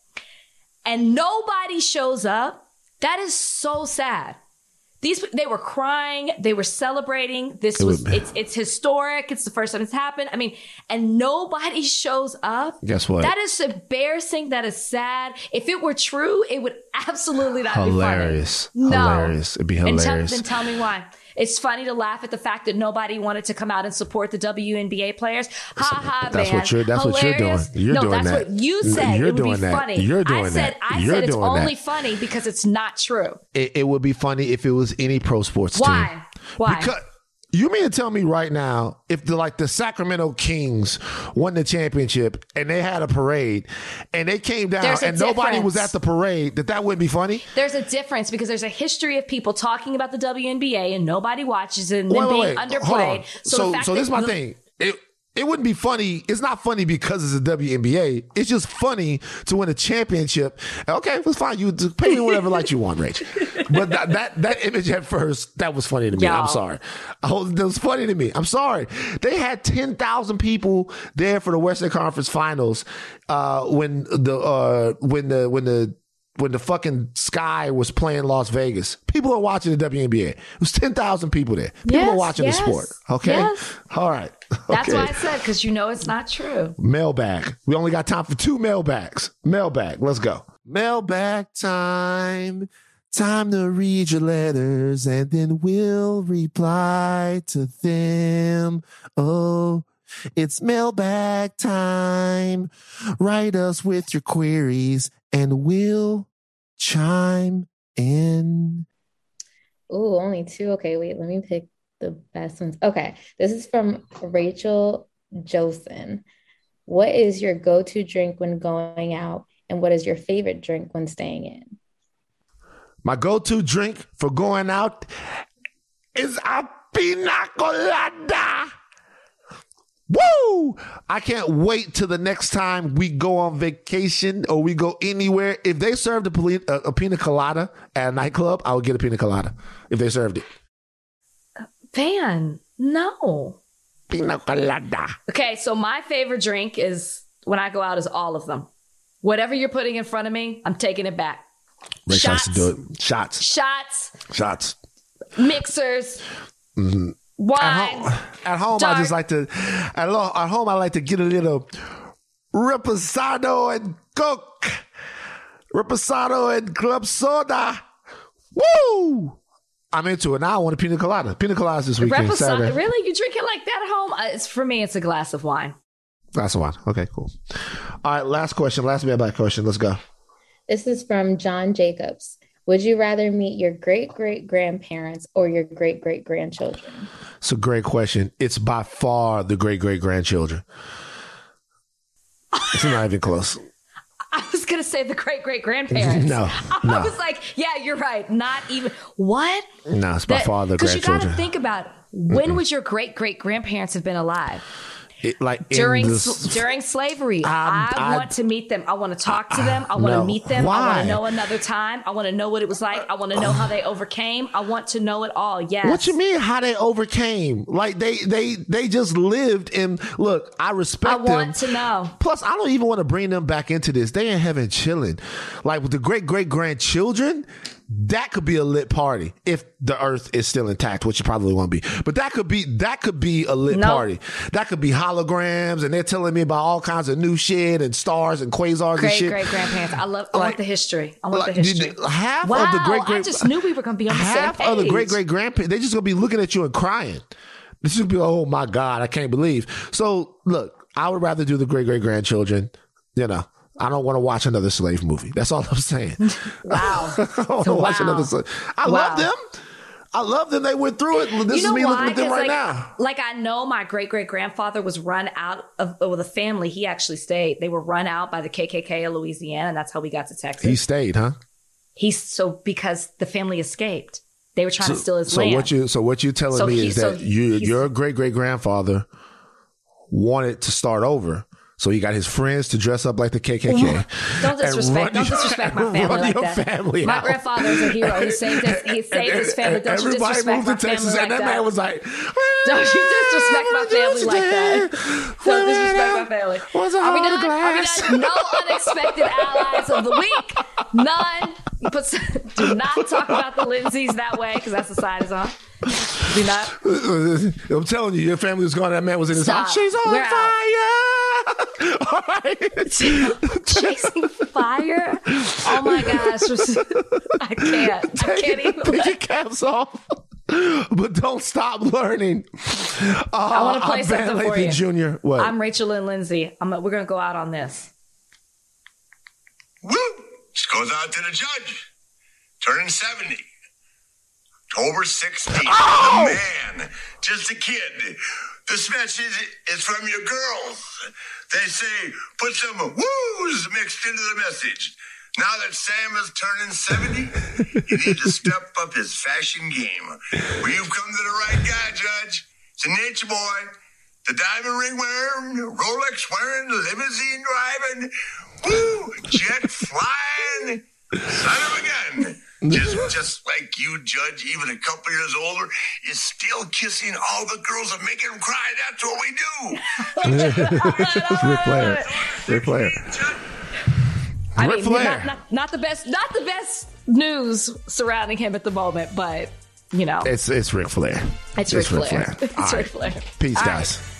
and nobody shows up. That is so sad. These they were crying, they were celebrating. This It was would- it's it's historic. It's the first time it's happened. I mean, and nobody shows up. Guess what? That is embarrassing. That is sad. If it were true, it would absolutely not Hilarious. be funny. No. Hilarious. It'd be And tell, hilarious. then tell me why. It's funny to laugh at the fact that nobody wanted to come out and support the W N B A players. Ha ha, That's man. what you're- that's what you're Hilarious. doing. You're no, doing that's that. what you N- said. you're it would doing be that. funny. You're doing I said, that. I You're said it's doing only that. funny because it's not true. It, it would be funny if it was any pro sports Why? team. Why? Because you mean to tell me right now, if the like the Sacramento Kings won the championship and they had a parade and they came down There's a and nobody was difference. at the parade, that that wouldn't be funny? There's a difference because there's a history of people talking about the W N B A and nobody watches it and then Wait, being wait, wait. Hold on. underplayed. So, the fact so this is that my the- thing. It it wouldn't be funny. It's not funny because it's a W N B A. It's just funny to win a championship. Okay, it's fine. You just pay me whatever like you want, Rach. But that, that that image at first, that was funny to me. Y'all. I'm sorry. Oh, that was funny to me. I'm sorry. They had ten thousand people there for the Western Conference Finals uh, when the uh, when the when the when the fucking Sky was playing Las Vegas. People are watching the W N B A. It was ten thousand people there. People Yes, are watching yes, the sport. Okay? yes. All right. That's Okay. why I said, because you know it's not true. Mailbag. We only got time for two mailbags. Mailbag. Let's go. Mailbag time. Time to read your letters and then we'll reply to them. Oh, it's mailbag time. Write us with your queries and we'll chime in. Ooh, only two. Okay, wait, let me pick the best ones. Okay, this is from Rachel Josen. What is your go-to drink when going out, and what is your favorite drink when staying in? My go-to drink for going out is a pina colada. Woo! I can't wait till the next time we go on vacation or we go anywhere. If they served a, poli- a, a pina colada at a nightclub, I would get a pina colada if they served it. Van, no. Pina colada. Okay, so my favorite drink is when I go out is all of them. Whatever you're putting in front of me, I'm taking it back. Ray tries to Shots. do it. Shots. Shots, Shots. mixers, Mhm. wine. At home, at home I dark. just like to, at, lo- at home, I like to get a little Reposado and Coke. Reposado and Club Soda. Woo! I'm into it. Now I want a pina colada. Pina coladas this weekend. Reposado. Saturday. Really? You drink it like that at home? Uh, it's, for me, it's a glass of wine. Glass of wine. Okay, cool. All right, last question. Last mailbag question. Let's go. This is from John Jacobs. Would you rather meet your great-great-grandparents or your great-great-grandchildren? It's a great question. It's by far the great great grandchildren. It's not even close. I was going to say the great great grandparents. No, I no. was like, yeah, you're right. Not even. What? No, it's by far the Because you got grandchildren. to think about when would your great great grandparents have been alive? It, like in During the- sl- during slavery, Um, I, I- want to meet them. I want to talk to them. I want no. to meet them. I want Why? to know another time. I want to know what it was like. I want to know how they overcame. I want to know it all. Yes. What you mean? How they overcame? Like they they they just lived in. Look, I respect I want them. to know. Plus, I don't even want to bring them back into this. They in heaven chilling. Like with the great great grandchildren, that could be a lit party if the earth is still intact, which it probably won't be. But that could be that could be a lit Nope. party. That could be holograms, and they're telling me about all kinds of new shit and stars and quasars and Great shit. great grandparents. I love. I Like- want the history. I want like, the history. did- half wow, of the great I great just knew we were going to be on the half same page. of the great great grandparents, they just gonna be looking at you and crying. This should be, oh my God, I can't believe. So look, I would rather do the great great grandchildren. You know, I don't want to watch another slave movie. That's all I'm saying. Wow. I don't want to wow. watch another slave. I wow. love them. I love them. They went through it. This you know is me why? looking at them right like, now. Like I know my great great grandfather was run out of with a family. He actually stayed. They were run out by the K K K of Louisiana, and that's how we got to Texas. He stayed, huh? He's so because the family escaped. They were trying so, to steal his so land. What you so what you're telling so me he, is so that you he's, your great great grandfather wanted to start over. So he got his friends to dress up like the K K K. Don't disrespect. Don't disrespect my family like that. Family my out. grandfather is a hero. He saved his. He saved and, his family. Don't you everybody disrespect moved my to Texas, family and like that, that. man was like, "Don't you disrespect my family like that? Don't disrespect my family." Are we done? Are we done? No unexpected allies of the week. None. You put. Do not talk about the Lindsays that way because that's the side is on. Do not. I'm telling you, your family was gone. That man was in his Stop. house. She's on We're fire. All right. Chasing fire. Oh my gosh. I can't. Take I can't it, even. Take your caps off. But don't stop learning. Uh, I want to play I'm something Van for Lathan you. Junior What? I'm Rachel and Lindsay. I'm, we're going to go out on this. Woo! This goes out to the judge. Turning seventy. October sixteenth. Oh! The man. Just a kid. This message is from your girls. They say, put some woos mixed into the message. Now that Sam is turning seventy, you need to step up his fashion game. Well, you've come to the right guy, Judge. It's a nature boy. The diamond ring wearing, Rolex wearing, limousine driving, woo, jet flying, son of a gun. Just, just like you, Judge, even a couple years older, is still kissing all the girls and making them cry. That's what we do. Ric Flair. Ric Flair. I Ric mean, Flair. not, not, not the best, not the best news surrounding him at the moment, but you know, It's it's Ric Flair. it's, Ric Flair. Flair. It's All Ric right. Flair. Peace, All guys. right.